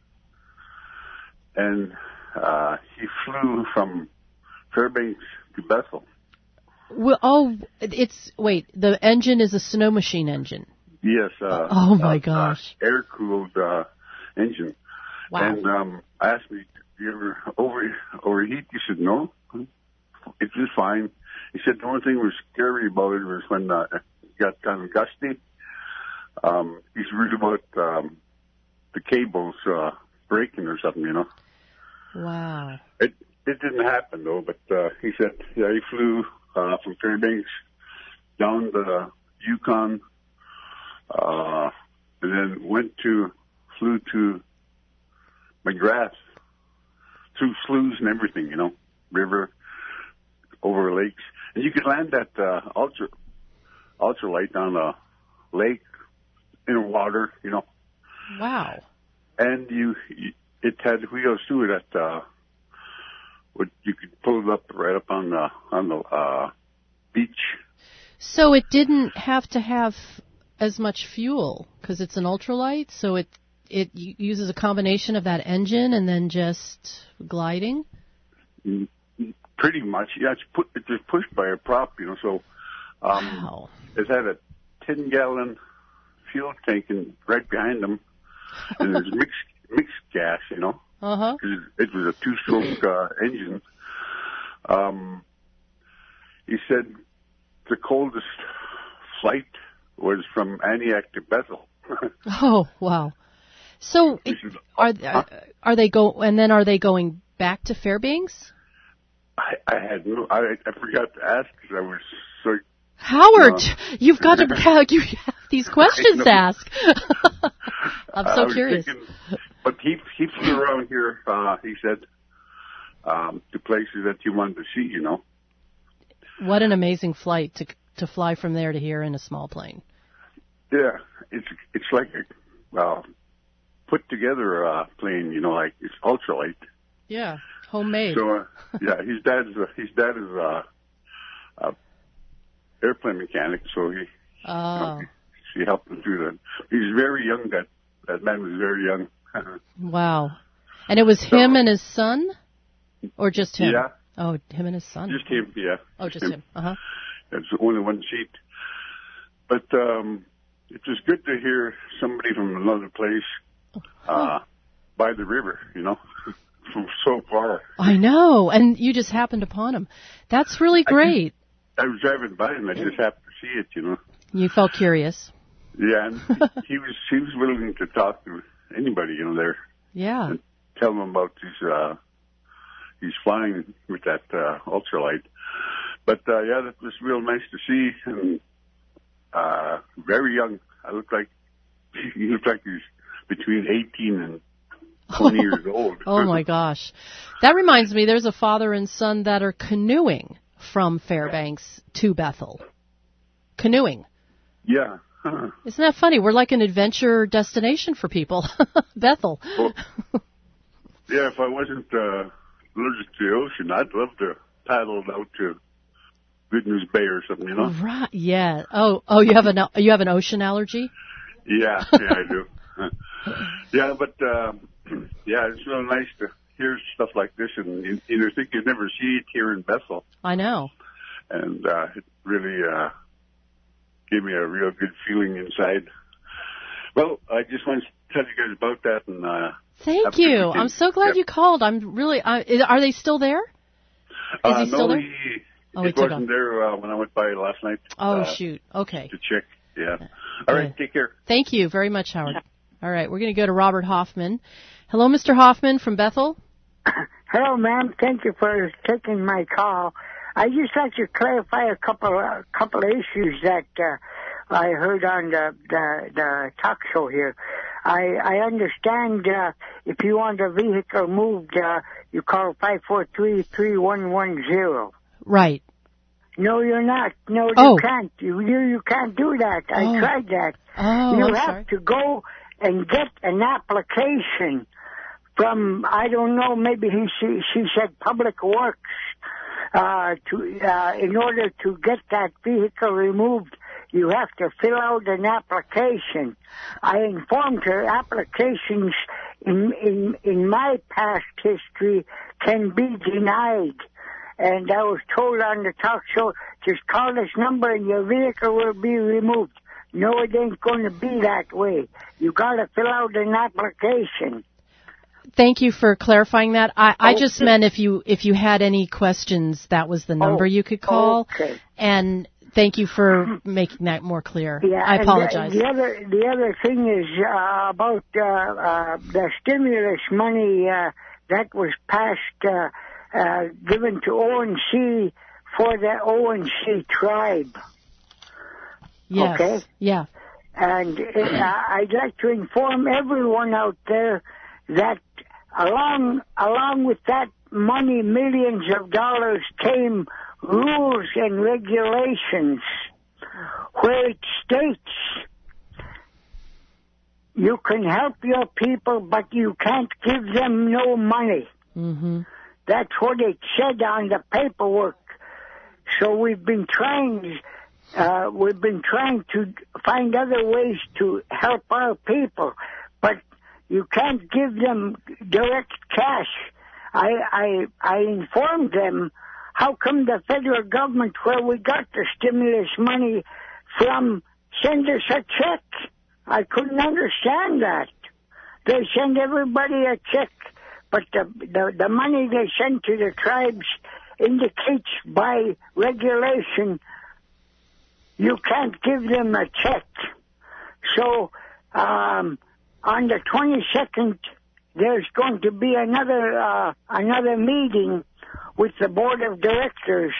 And he flew from Fairbanks to Bethel. Well, the engine is a snow machine engine. Yes. Oh my gosh. Air-cooled engine. Wow. And I asked me, do you ever overheat? He said, no. It's just fine. He said the only thing that was scary about it was when it got kind of gusty. He's worried about the cables breaking or something, you know. Wow. It didn't happen, though, but he said, yeah, he flew from Fairbanks down the Yukon, and then flew to McGrath, through sloughs and everything, you know, river, over lakes. And you could land that ultralight on a lake in water, you know. Wow. And it had wheels too that you could pull it up right up on the beach. So it didn't have to have as much fuel because it's an ultralight. So it uses a combination of that engine and then just gliding. Pretty much, yeah. It's just pushed by a prop, you know. So wow. It had a 10-gallon fuel tank right behind them, and there's mixed gas, you know. Uh-huh. It was a 2-stroke engine. He said the coldest flight was from Aniak to Bethel. Oh, wow. So are they going back to Fairbanks? I had I forgot to ask because I was so. Howard, you've got to have these questions to ask. I'm so curious. Thinking, but he flew around here. He said to places that you wanted to see. You know. What an amazing flight to fly from there to here in a small plane. Yeah, it's like a put together plane. You know, like it's ultralight. Yeah, homemade. So yeah, his dad is a airplane mechanic, so she helped him do that. He's very young. That man was very young. Wow. And it was him and his son, or just him? Yeah. Oh, him and his son. Just him, yeah. Oh, just him. Uh huh. It's only one seat, but it was good to hear somebody from another place by the river. You know. From so far. I know, and you just happened upon him. That's really great. I was driving by and I just happened to see it, you know. You felt curious. Yeah, and he was willing to talk to anybody, you know, there. Yeah. And tell them about he's flying with that ultralight. But yeah, that was real nice to see, and very young. He looked like he's between 18 and 20 years old. Oh my gosh. That reminds me, there's a father and son that are canoeing from Fairbanks to Bethel. Canoeing. Yeah. Isn't that funny? We're like an adventure destination for people. Bethel. Well, yeah, if I wasn't allergic to the ocean, I'd love to paddle out to Good News Bay or something, you know? Right. Yeah. Oh, you have an ocean allergy? Yeah, I do. Yeah, but yeah, it's real nice to hear stuff like this, and you think you'd never see it here in Bethel. I know. And it really gave me a real good feeling inside. Well, I just wanted to tell you guys about that. And thank you. I'm so glad you called. I'm really. Are they still there? Is he still there? He wasn't there when I went by last night. Oh, shoot. Okay. To check. Yeah. All right. Take care. Thank you very much, Howard. All right. We're going to go to Robert Hoffman. Hello, Mr. Hoffman from Bethel. Hello, ma'am. Thank you for taking my call. I just like to clarify a couple of issues that I heard on the talk show here. I understand if you want a vehicle moved, you call 543-3110. Right. No, you're not. No, Oh. you can't. You can't do that. I tried that. Oh, you I'm have sorry. to go and get an application from, I don't know, maybe she said Public Works, in order to get that vehicle removed. You have to fill out an application. I informed her applications in my past history can be denied. And I was told on the talk show, just call this number and your vehicle will be removed. No, it ain't going to be that way. You got to fill out an application. Thank you for clarifying that. I just meant if you had any questions, that was the number you could call. Okay. And thank you for making that more clear. Yeah, I apologize. The other thing is about the stimulus money that was passed, given to ONC for the ONC tribe. Yes. Okay? Yeah. And I'd like to inform everyone out there that along with that money, millions of dollars, came rules and regulations where it states you can help your people, but you can't give them no money. Mm-hmm. That's what it said on the paperwork. So we've been trying to find other ways to help our people, but you can't give them direct cash. I informed them, how come the federal government, where we got the stimulus money from, send us a check? I couldn't understand that. They send everybody a check, but the money they send to the tribes indicates by regulation you can't give them a check. So on the 22nd, there's going to be another meeting with the board of directors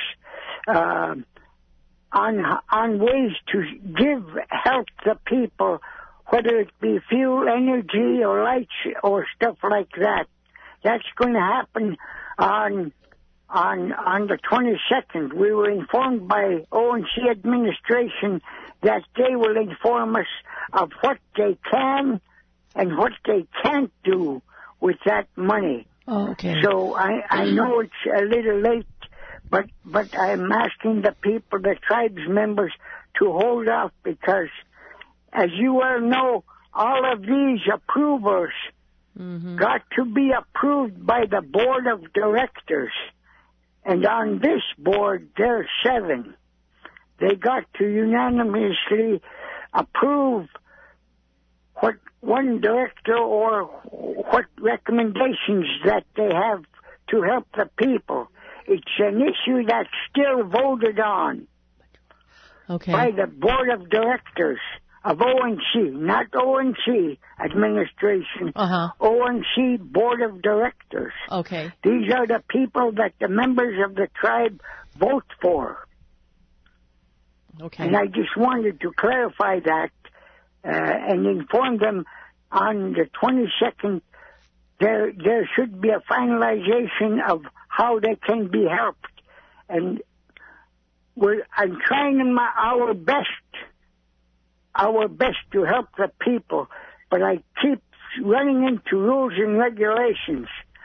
on ways to help the people, whether it be fuel, energy, or lights, or stuff like that. That's going to happen on the 22nd. We were informed by ONC administration that they will inform us of what they can and what they can't do with that money. Oh, okay. So I know it's a little late, but I'm asking the people, the tribes members, to hold off, because as you well know, all of these approvals got to be approved by the board of directors. And on this board, there are 7. They got to unanimously approve what one director or what recommendations that they have to help the people. It's an issue that's still voted on by the board of directors of ONC, not ONC administration, ONC board of directors. Okay. These are the people that the members of the tribe vote for. Okay. And I just wanted to clarify that and inform them on the 22nd there should be a finalization of how they can be helped. And I'm trying our best to help the people, but I keep running into rules and regulations,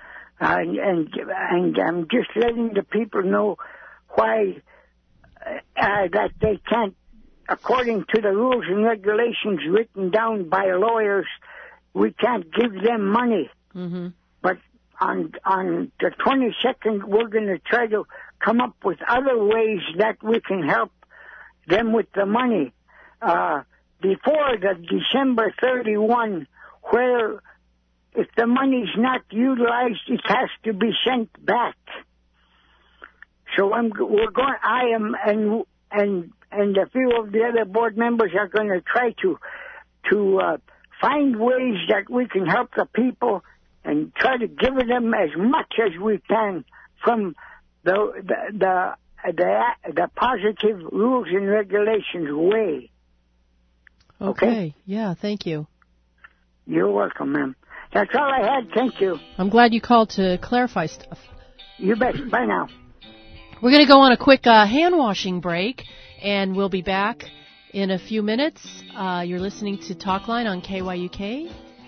and I'm just letting the people know why that they can't, according to the rules and regulations written down by lawyers, we can't give them money. Mm-hmm. But on the 22nd, we're going to try to come up with other ways that we can help them with the money. Before the December 31, where if the money's not utilized, it has to be sent back. So I am, and a few of the other board members are going to try to find ways that we can help the people and try to give them as much as we can from the positive rules and regulations way. Okay. Yeah, thank you. You're welcome, ma'am. That's all I had. Thank you. I'm glad you called to clarify stuff. You bet. Bye now. We're going to go on a quick hand-washing break, and we'll be back in a few minutes. You're listening to Talkline on KYUK.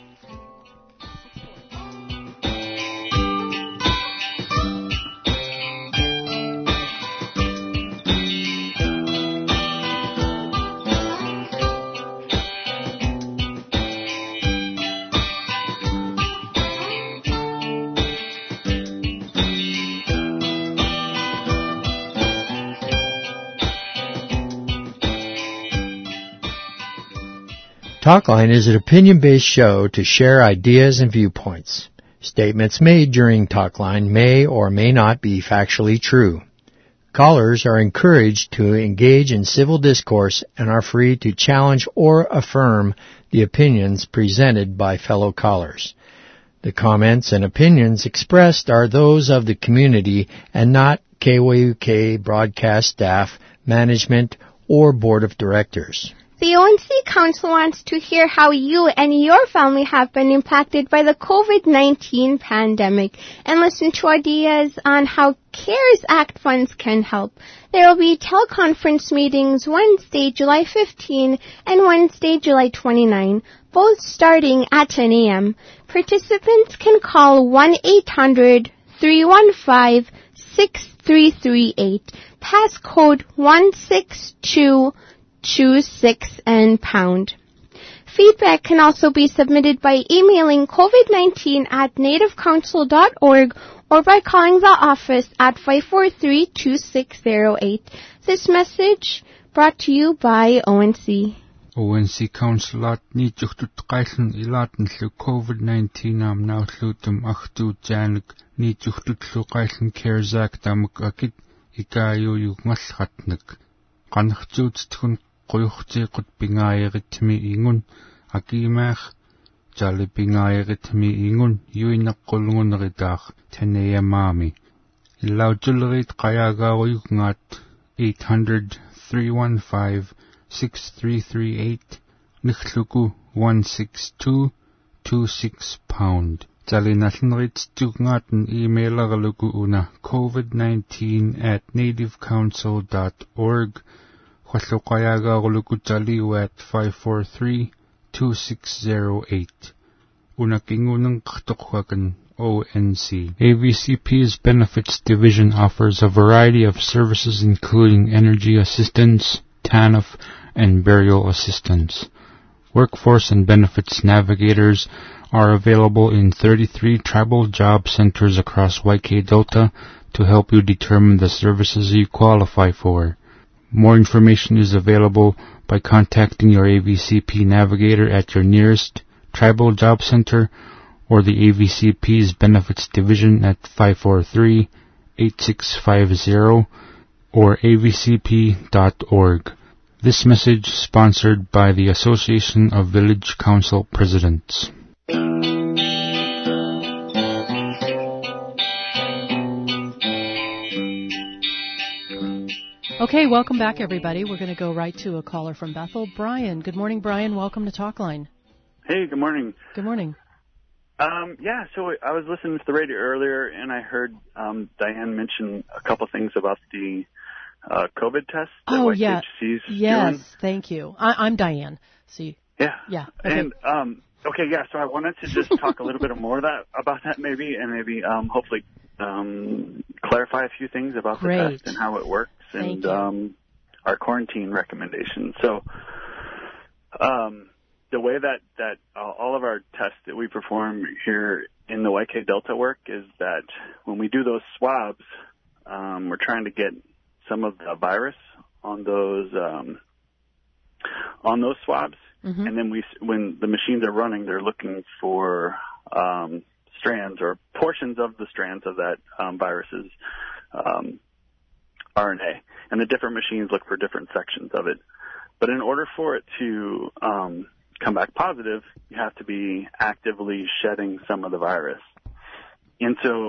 Talkline is an opinion-based show to share ideas and viewpoints. Statements made during Talkline may or may not be factually true. Callers are encouraged to engage in civil discourse and are free to challenge or affirm the opinions presented by fellow callers. The comments and opinions expressed are those of the community and not KYUK broadcast staff, management, or board of directors. The ONC Council wants to hear how you and your family have been impacted by the COVID-19 pandemic and listen to ideas on how CARES Act funds can help. There will be teleconference meetings Wednesday, July 15 and Wednesday, July 29, both starting at 10 a.m. Participants can call 1-800-315-6338, passcode 16226 and pound. Feedback can also be submitted by emailing covid19@nativecouncil.org or by calling the office at 543-2608. This message brought to you by ONC. ONC Council ni juhtut qailn ilaatnlu COVID-19 am naulluutum artuutianik ni juhtutlu qailn CARES Act amuk akit ikaayu ngallratnik qanartuuttkun quyurtiiqut pingaayeritmi ingun akiimaaq jali pingaayeritmi ingun yuinaqqulnguneritaaq taneyamaami illautullerit qayaagaaruyugngaat 800-315-6338 nikhluku 16226 pound jalinallenritstugngaatan emailerluku una covid19@nativecouncil.org Khwalluqayaagaaruluku taliuat 543-2608 unakingunengqartoqwakan ONC. AVCP's Benefits Division offers a variety of services including energy assistance, TANF, and burial assistance. Workforce and benefits navigators are available in 33 tribal job centers across YK Delta to help you determine the services you qualify for. More information is available by contacting your AVCP navigator at your nearest tribal job center or the AVCP's Benefits Division at 543-8650 or avcp.org. This message sponsored by the Association of Village Council Presidents. Okay, welcome back, everybody. We're going to go right to a caller from Bethel. Brian. Good morning, Brian. Welcome to Talkline. Hey, good morning. Good morning. So I was listening to the radio earlier, and I heard Diane mention a couple things about the COVID test that YKHC's doing. Thank you. I'm Diane. See. Yeah. Yeah. Okay. And so I wanted to just talk a little bit more about that maybe, and maybe hopefully clarify a few things about the test and how it works and our quarantine recommendations. So the way that all of our tests that we perform here in the YK Delta work is that when we do those swabs, we're trying to get some of the virus on those swabs, and then when the machines are running, they're looking for strands or portions of the strands of that virus's RNA, and the different machines look for different sections of it. But in order for it to come back positive, you have to be actively shedding some of the virus. And so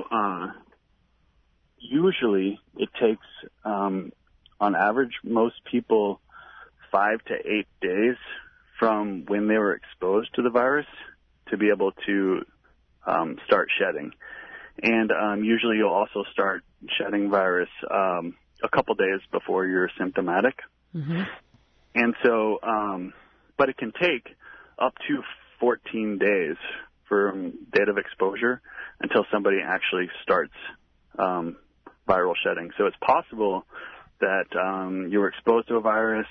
usually it takes, on average, most people 5 to 8 days from when they were exposed to the virus to be able to start shedding. And usually you'll also start shedding virus a couple days before you're symptomatic. Mm-hmm. And so, but it can take up to 14 days from date of exposure until somebody actually starts viral shedding. So it's possible that you were exposed to a virus,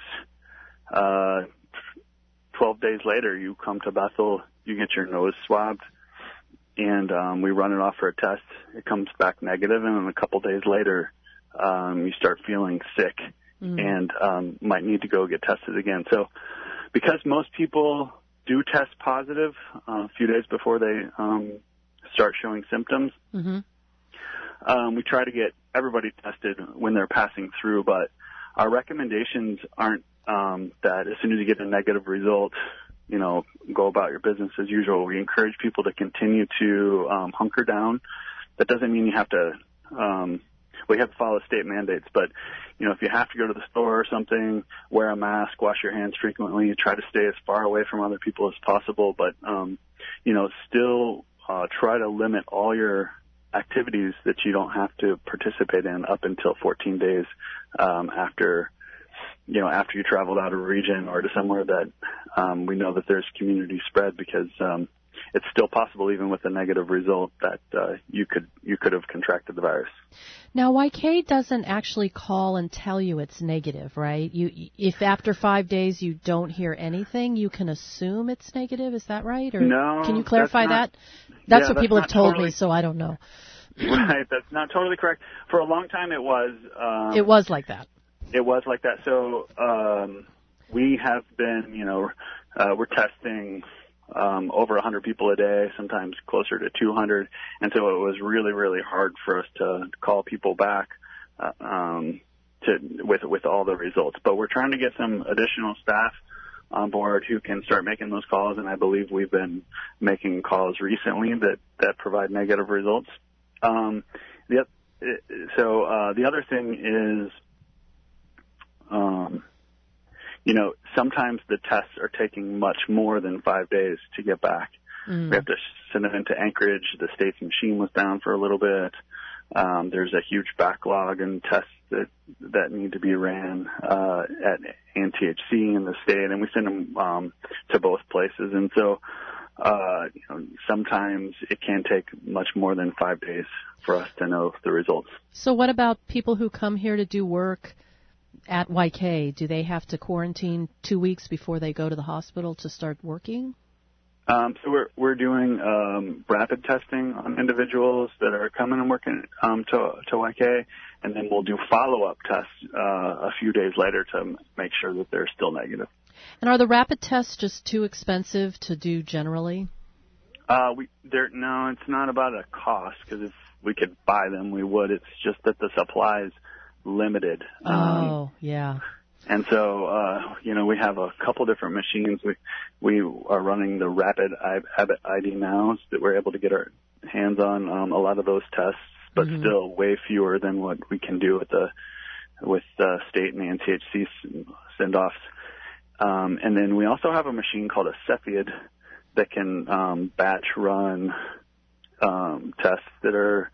12 days later you come to Bethel, you get your nose swabbed, and we run it off for a test. It comes back negative, and then a couple days later you start feeling sick and might need to go get tested again. So because most people do test positive a few days before they start showing symptoms, we try to get everybody tested when they're passing through, but our recommendations aren't that as soon as you get a negative result, you know, go about your business as usual. We encourage people to continue to hunker down. That doesn't mean you have to, we have to follow state mandates, but, you know, if you have to go to the store or something, wear a mask, wash your hands frequently, try to stay as far away from other people as possible, but, you know, still try to limit all your activities that you don't have to participate in up until 14 days after you traveled out of a region or to somewhere that we know that there's community spread, because it's still possible, even with a negative result, that you could have contracted the virus. Now, YK doesn't actually call and tell you it's negative, right? If after 5 days you don't hear anything, you can assume it's negative. Is that right? Or no. Can you clarify that? That's what people have told totally, me, so I don't know. Right, that's not totally correct. For a long time, it was. It was like that. It was like that. So we have been, you know, we're testing over 100 people a day, sometimes closer to 200, and so it was really, really hard for us to call people back with all the results. But we're trying to get some additional staff on board who can start making those calls, and I believe we've been making calls recently that provide negative results. The other thing is, you know, sometimes the tests are taking much more than 5 days to get back. We have to send them into Anchorage. The state's machine was down for a little bit. There's a huge backlog in tests that need to be ran at NTHC in the state, and we send them to both places. And so you know, sometimes it can take much more than 5 days for us to know the results. So what about people who come here to do work at YK? Do they have to quarantine 2 weeks before they go to the hospital to start working? So we're doing rapid testing on individuals that are coming and working to YK, and then we'll do follow-up tests a few days later to make sure that they're still negative. And are the rapid tests just too expensive to do generally? No, it's not about a cost, because if we could buy them, we would. It's just that the supply is limited. Yeah. And so, you know, we have a couple different machines. We are running the Rapid Abbott ID Nows that we're able to get our hands on a lot of those tests, but still way fewer than what we can do with the state and the NCHC send-offs. And then we also have a machine called a Cepheid that can batch run tests that are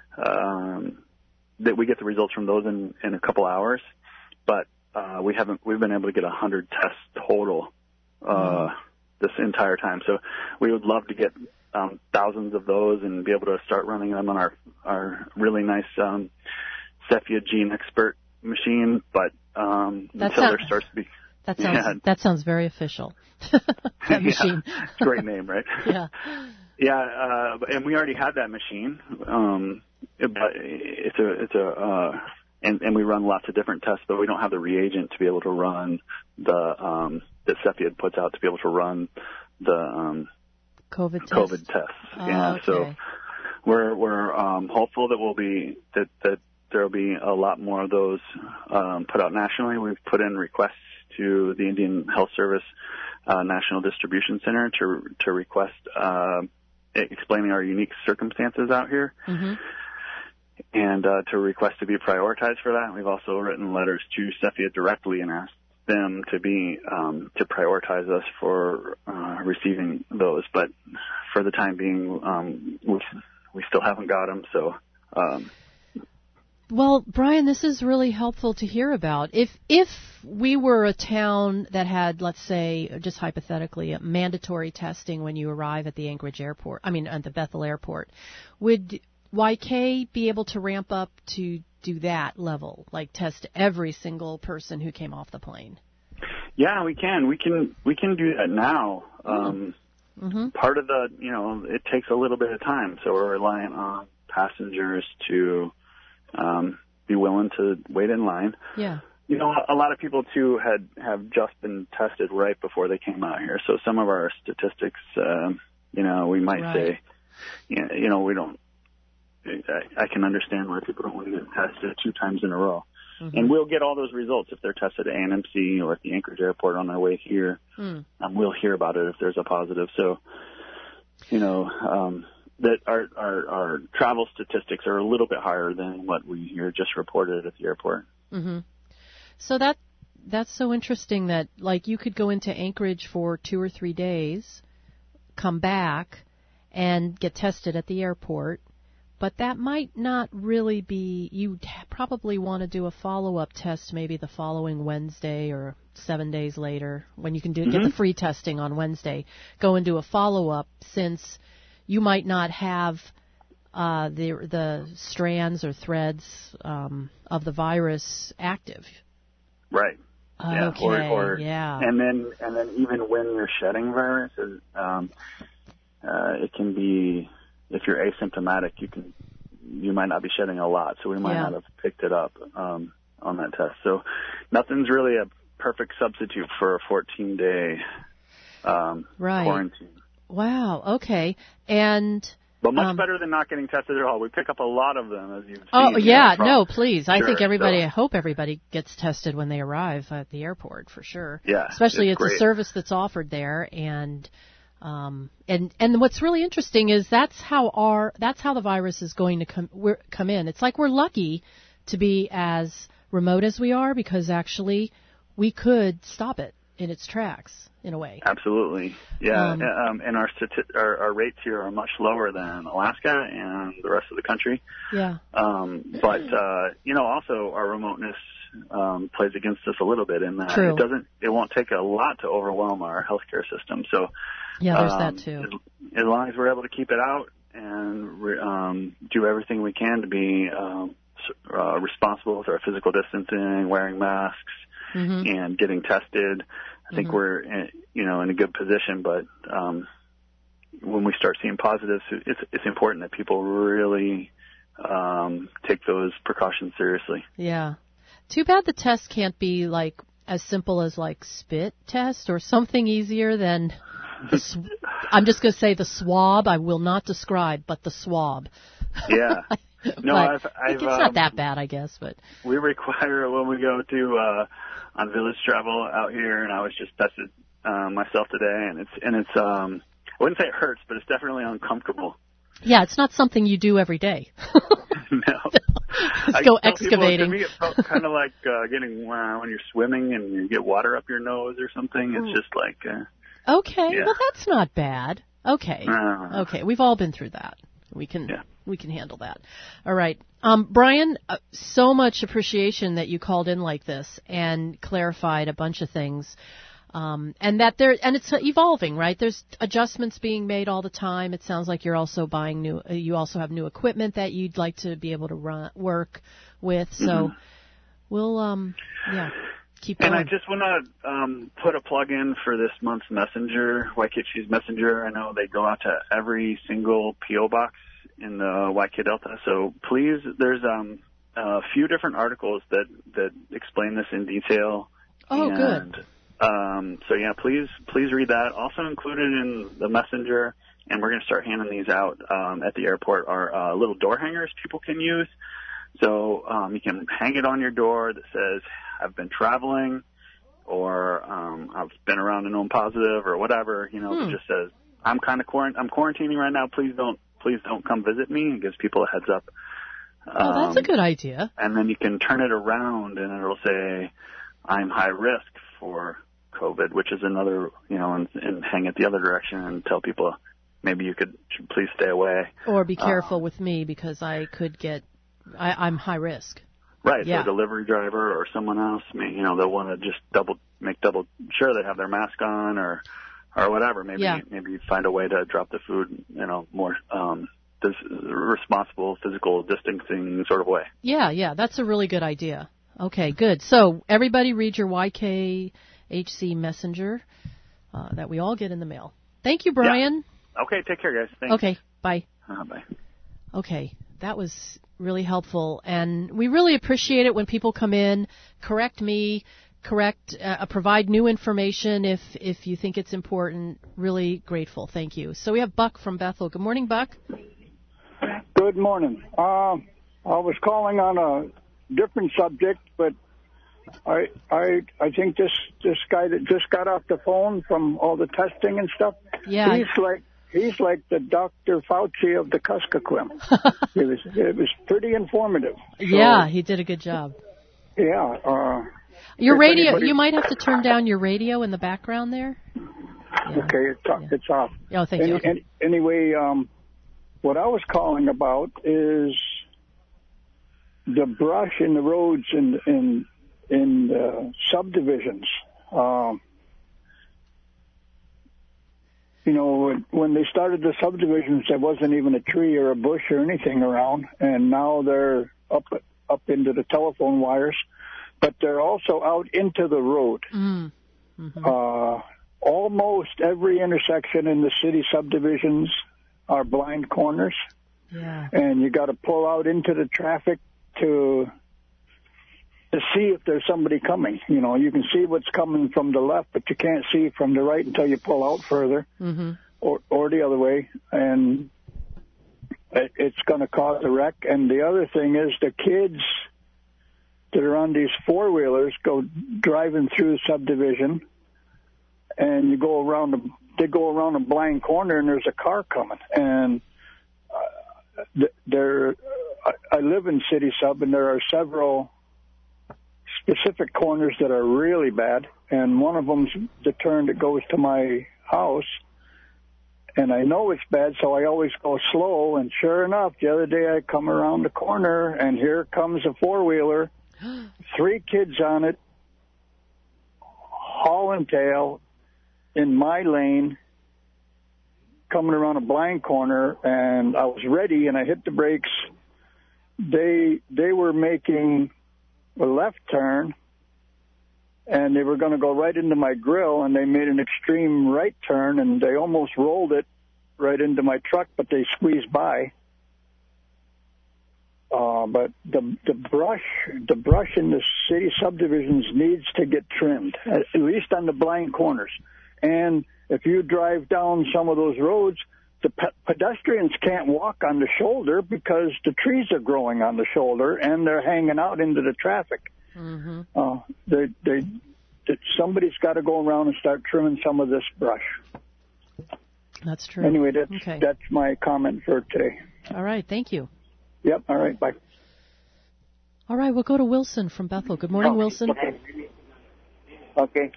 that we get the results from those in a couple hours, but we've been able to get 100 tests total this entire time. So we would love to get thousands of those and be able to start running them on our really nice Cepheid Gene Expert machine, but until there starts to be... That sounds very official. That machine. Great name, right? Yeah. Yeah, and we already had that machine. But and we run lots of different tests, but we don't have the reagent to be able to run that Cepheid puts out to be able to run the COVID tests. Okay. So we're hopeful that that there'll be a lot more of those put out nationally. We've put in requests to the Indian Health Service National Distribution Center to request explaining our unique circumstances out here. And to request to be prioritized for that. We've also written letters to Cepheid directly and asked them to be to prioritize us for receiving those. But for the time being, we still haven't got them. So. Well, Brian, this is really helpful to hear about. If we were a town that had, let's say, just hypothetically, mandatory testing when you arrive at the Anchorage airport, at the Bethel airport, would YK be able to ramp up to do that level, like test every single person who came off the plane? Yeah, we can. We can do that now. Part of the, it takes a little bit of time, so we're relying on passengers to be willing to wait in line. Yeah. A lot of people too have just been tested right before they came out here. So some of our statistics, we might say, we don't. I can understand why people don't want to get tested 2 times in a row. And we'll get all those results if they're tested at ANMC or at the Anchorage airport on their way here. We'll hear about it if there's a positive. So, that our travel statistics are a little bit higher than what we hear just reported at the airport. So that's so interesting that, like, you could go into Anchorage for 2 or 3 days, come back, and get tested at the airport. But that might not really be, you'd probably want to do a follow-up test maybe the following Wednesday or 7 days later when you can get the free testing on Wednesday. Go and do a follow-up since you might not have the strands or threads of the virus active. Right. Yeah. Okay. Yeah. And then even when you're shedding virus, it can be, if you're asymptomatic, you might not be shedding a lot, so we might not have picked it up on that test. So nothing's really a perfect substitute for a 14-day quarantine. Wow. Okay. But much better than not getting tested at all. We pick up a lot of them, as you've seen. Oh, yeah. No, please. I think everybody. I hope everybody gets tested when they arrive at the airport, for sure. Yeah. Especially it's great. A service that's offered there, and what's really interesting is that's how the virus is going to come in. It's like we're lucky to be as remote as we are, because actually we could stop it in its tracks in a way. Absolutely. Yeah. And our rates here are much lower than Alaska and the rest of the country. Yeah. But also our remoteness plays against us a little bit in that it won't take a lot to overwhelm our healthcare system. So yeah, there's that too. As long as we're able to keep it out and do everything we can to be responsible with our physical distancing, wearing masks, and getting tested, I think we're in a good position. But when we start seeing positives, it's important that people really take those precautions seriously. Yeah. Too bad the test can't be like as simple as like spit test or something easier than I'm just going to say the swab. I will not describe, but the swab. Yeah. No, it's not that bad, I guess. But we require when we go to on village travel out here, and I was just tested myself today, and it's I wouldn't say it hurts, but it's definitely uncomfortable. Yeah, it's not something you do every day. No. Let's go excavating. To me, it felt kind of like getting when you're swimming and you get water up your nose or something. It's just like. Okay, well that's not bad. Okay, okay, we've all been through that. We can handle that. All right, Brian. So much appreciation that you called in like this and clarified a bunch of things. And it's evolving, right? There's adjustments being made all the time. It sounds like you're also buying you also have new equipment that you'd like to be able to work with. So we'll, keep going. And I just want to put a plug in for this month's Messenger, Waikiki Messenger. I know they go out to every single P.O. box in the Waikiki Delta. So please, there's a few different articles that explain this in detail. Oh, good. So yeah, please read that. Also included in the Messenger, and we're going to start handing these out at the airport, are little door hangers people can use. So you can hang it on your door that says, I've been traveling, or I've been around a known positive, or whatever, it just says, I'm quarantining right now, please don't come visit me. It gives people a heads up. That's a good idea. And then you can turn it around and it'll say, I'm high risk for COVID, which is another, and hang it the other direction and tell people maybe should please stay away. Or be careful with me because I could I'm high risk. Right, yeah. So a delivery driver or someone else, they'll want to just make double sure they have their mask on or whatever. Maybe find a way to drop the food, more responsible physical distancing sort of way. Yeah, that's a really good idea. Okay, good. So everybody read your YKHC messenger that we all get in the mail. Thank you, Brian. Yeah. Okay, take care, guys. Thanks. Okay, bye. Bye. Okay, that was really helpful, and we really appreciate it when people come in, correct me, provide new information if you think it's important. Really grateful. Thank you. So we have Buck from Bethel. Good morning, Buck. Good morning. I was calling on a different subject, but I think this guy that just got off the phone from all the testing and stuff. Yeah. He's like the Dr. Fauci of the Kuskokwim. It was pretty informative. So, yeah, he did a good job. Yeah. Your radio, you might have to turn down your radio in the background there. Yeah. Okay, it's off. Oh, thank you. Okay. Anyway, what I was calling about is the brush in the roads in subdivisions. When they started the subdivisions, there wasn't even a tree or a bush or anything around, and now they're up into the telephone wires, but they're also out into the road. Mm-hmm. Almost every intersection in the city subdivisions are blind corners. Yeah. And you got to pull out into the traffic to see if there's somebody coming. You can see what's coming from the left, but you can't see from the right until you pull out further, mm-hmm. or the other way, and it's going to cause a wreck. And the other thing is the kids that are on these four-wheelers go driving through the subdivision, and they go around a blind corner, and there's a car coming. And I live in City Sub, and there are several specific corners that are really bad, and one of them's the turn that goes to my house, and I know it's bad, so I always go slow, and sure enough, the other day I come around the corner, and here comes a four-wheeler, 3 kids on it, hauling tail in my lane, coming around a blind corner, and I was ready, and I hit the brakes. They were making a left turn, and they were going to go right into my grill, and they made an extreme right turn, and they almost rolled it right into my truck, but they squeezed by. But the brush in the city subdivisions needs to get trimmed, at least on the blind corners. And if you drive down some of those roads, the pedestrians can't walk on the shoulder because the trees are growing on the shoulder and they're hanging out into the traffic. Mm-hmm. Somebody's got to go around and start trimming some of this brush. That's true. Anyway, that's my comment for today. All right, thank you. Yep, all right, bye. All right, we'll go to Wilson from Bethel. Good morning, Wilson. Okay.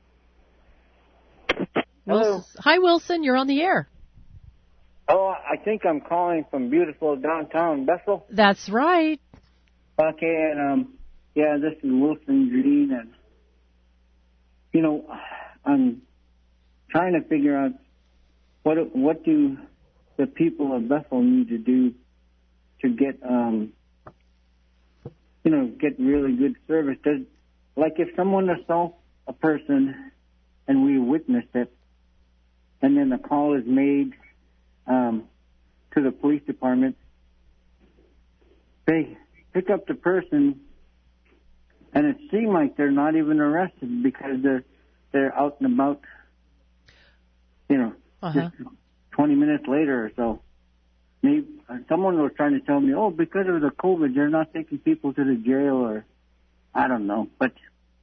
Hello. Hi, Wilson. You're on the air. Oh, I think I'm calling from beautiful downtown Bethel. That's right. Okay, and this is Wilson Green, and I'm trying to figure out what do the people of Bethel need to do to get get really good service. Like if someone assaults a person and we witness it, and then a call is made to the police department, they pick up the person, and it seems like they're not even arrested because they're out and about, just 20 minutes later or so. Maybe someone was trying to tell me, because of the COVID, they're not taking people to the jail, or I don't know, but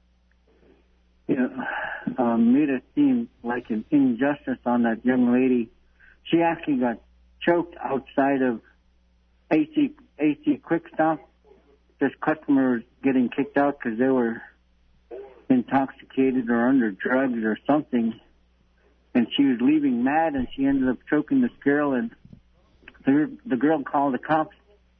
made it seem like an injustice on that young lady. She actually got choked outside of AC Quick Stop. This customer was getting kicked out because they were intoxicated or under drugs or something. And she was leaving mad, and she ended up choking this girl, and the girl called the cops.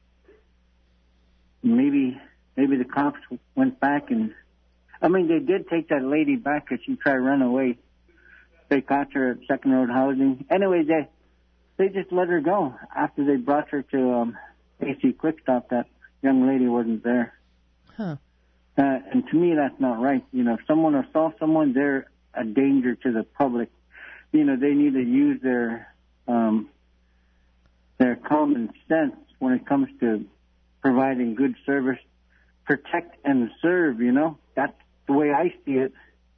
Maybe the cops went back and, they did take that lady back because she tried to run away. They caught her at Second Road Housing. Anyway, they just let her go after they brought her to AC Quick Stop. That young lady wasn't there. Huh. And to me, that's not right. If someone assaults someone, they're a danger to the public. They need to use their common sense when it comes to providing good service, protect and serve. That's the way I see it.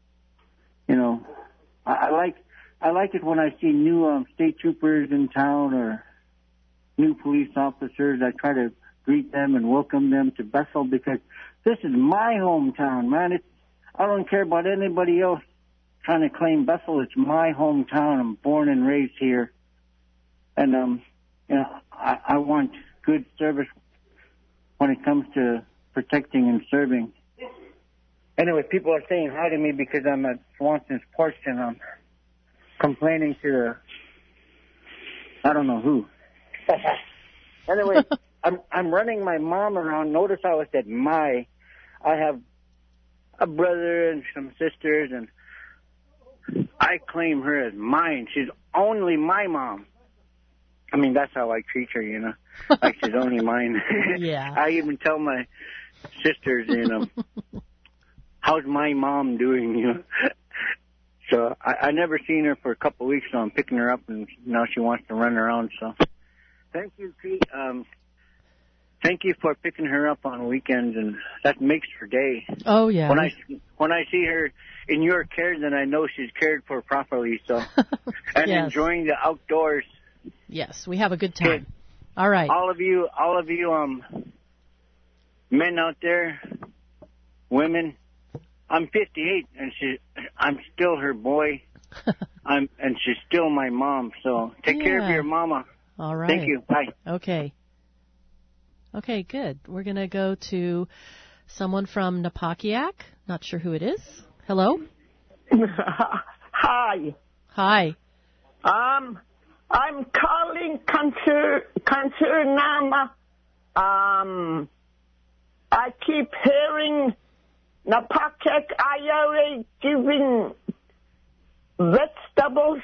I like it when I see new state troopers in town or new police officers. I try to greet them and welcome them to Bethel because this is my hometown, man. I don't care about anybody else trying to claim Bethel. It's my hometown. I'm born and raised here. And, I want good service when it comes to protecting and serving. Anyway, people are saying hi to me because I'm at Swanson's porch and I'm complaining to I don't know who. Anyway, I'm running my mom around. Notice how I said my. I have a brother and some sisters, and I claim her as mine. She's only my mom. That's how I treat her, like she's only mine. Yeah. I even tell my sisters, how's my mom doing, So I never seen her for a couple of weeks, so I'm picking her up, and now she wants to run around, so. Thank you, Pete. Thank you for picking her up on weekends, and that makes her day. Oh, yeah. When I see her in your care, then I know she's cared for properly, so. And yes. Enjoying the outdoors. Yes, we have a good time. All right. All of you, men out there, women, I'm 58, and I'm still her boy. And she's still my mom, so take care of your mama. All right. Thank you. Bye. Okay, good. We're going to go to someone from Napakiak. Not sure who it is. Hello? Hi. Hi. I'm calling concern. I keep hearing Napakiak IRA giving vegetables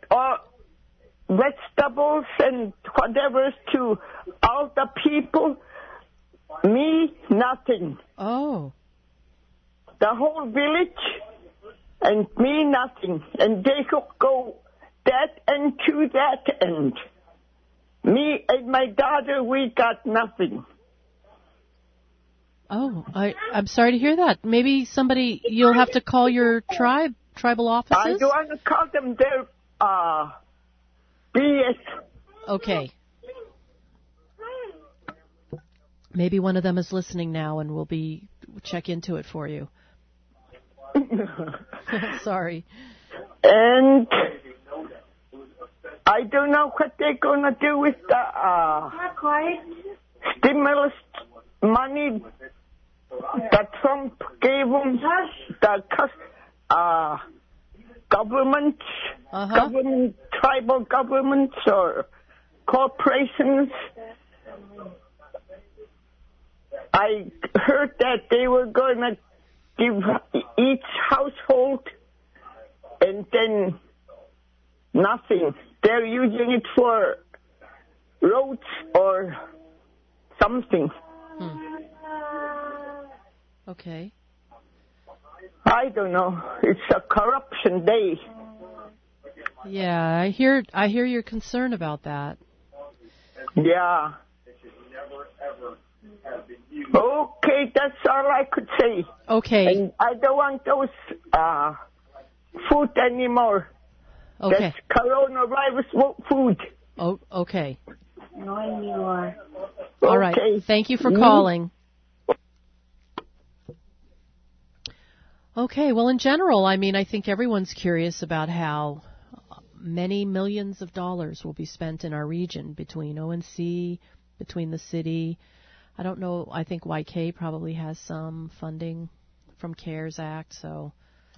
and whatever to all the people. Me, nothing. Oh. The whole village, and me, nothing. And they could go that end to that end. Me and my daughter, we got nothing. Oh, I'm sorry to hear that. Maybe you'll have to call your tribal offices? I don't want to call them their BS. Okay. Maybe one of them is listening now and we'll check into it for you. Sorry. And I don't know what they're going to do with the stimulus money that Trump gave them, the government, tribal governments or corporations. I heard that they were going to give each household and then nothing. They're using it for roads or something. Okay. I don't know. It's a corruption day. Yeah, I hear your concern about that. Yeah. Okay, that's all I could say. Okay. And I don't want those food anymore. Okay. That's coronavirus food. Oh, okay. No anymore. All right. Thank you for calling. Okay, well, in general, I think everyone's curious about how many millions of dollars will be spent in our region between ONC, between the city. I don't know, I think YK probably has some funding from CARES Act. So,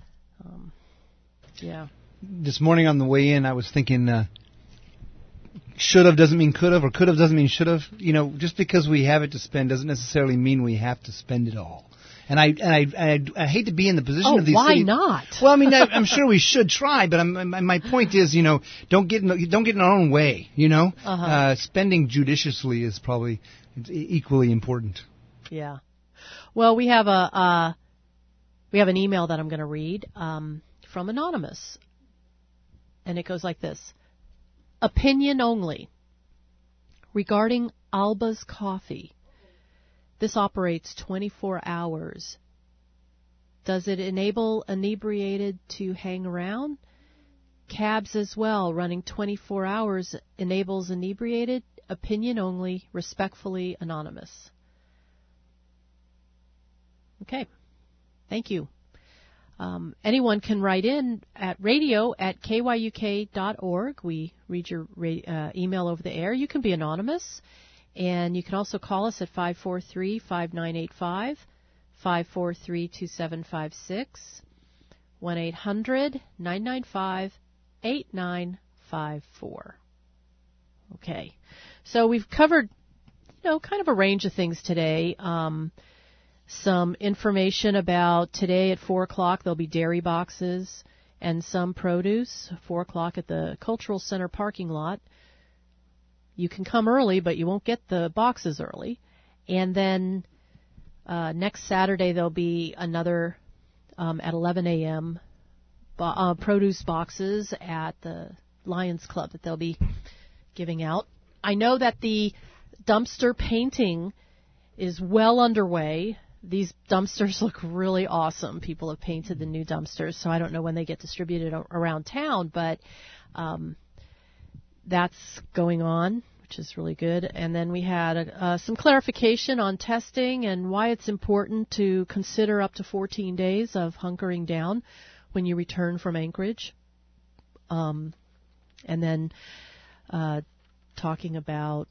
yeah. This morning on the way in, I was thinking, should have doesn't mean could have, or could have doesn't mean should have. You know, just because we have it to spend doesn't necessarily mean we have to spend it all. And I hate to be in the position of these. Why cities. not? Well, I mean, I'm sure we should try, but my point is, you know, don't get in our own way. You know, spending judiciously is probably equally important. Yeah. Well, we have an email that I'm going to read from Anonymous, and it goes like this: opinion only regarding Alba's Coffee. This operates 24 hours. Does it enable inebriated to hang around? Cabs as well, running 24 hours, enables inebriated. Opinion only, respectfully, Anonymous. Okay. Thank you. Anyone can write in at radio@kyuk.org. We read your email over the air. You can be anonymous. And you can also call us at 543-5985, 543-2756, 1-800-995-8954. Okay. So we've covered, kind of a range of things today. Some information about today at 4 o'clock, there'll be dairy boxes and some produce, 4 o'clock at the Cultural Center parking lot. You can come early, but you won't get the boxes early. And then next Saturday there'll be another at 11 a.m. Produce boxes at the Lions Club that they'll be giving out. I know that the dumpster painting is well underway. These dumpsters look really awesome. People have painted the new dumpsters, so I don't know when they get distributed around town, but that's going on, which is really good. And then we had some clarification on testing and why it's important to consider up to 14 days of hunkering down when you return from Anchorage. And then talking about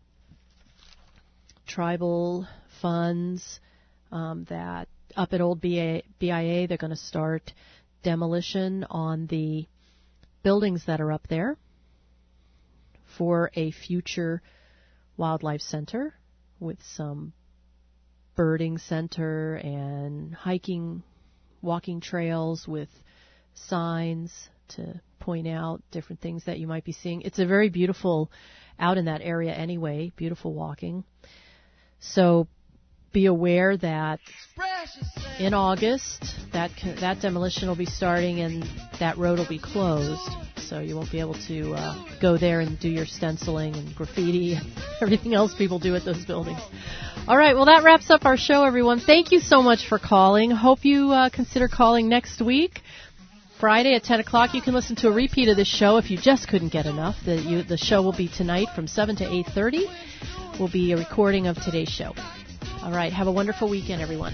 tribal funds that up at Old BIA, they're going to start demolition on the buildings that are up there for a future wildlife center with some birding center and hiking, walking trails with signs to point out different things that you might be seeing. It's a very beautiful out in that area anyway, beautiful walking. So be aware that in August that demolition will be starting and that road will be closed. So you won't be able to go there and do your stenciling and graffiti and everything else people do at those buildings. All right, well, that wraps up our show, everyone. Thank you so much for calling. Hope you consider calling next week. Friday at 10 o'clock, you can listen to a repeat of this show if you just couldn't get enough. The show will be tonight from 7 to 8:30. Will be a recording of today's show. All right, have a wonderful weekend, everyone.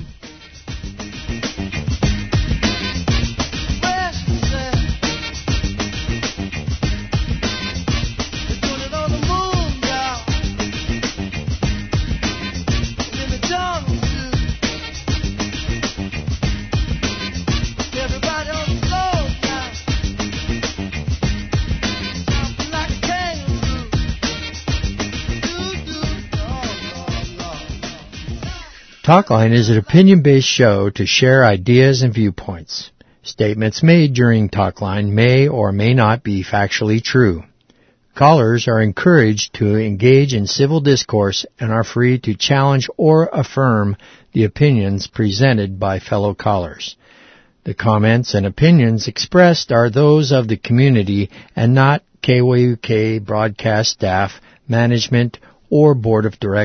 Talkline is an opinion-based show to share ideas and viewpoints. Statements made during Talkline may or may not be factually true. Callers are encouraged to engage in civil discourse and are free to challenge or affirm the opinions presented by fellow callers. The comments and opinions expressed are those of the community and not KYUK broadcast staff, management, or board of directors.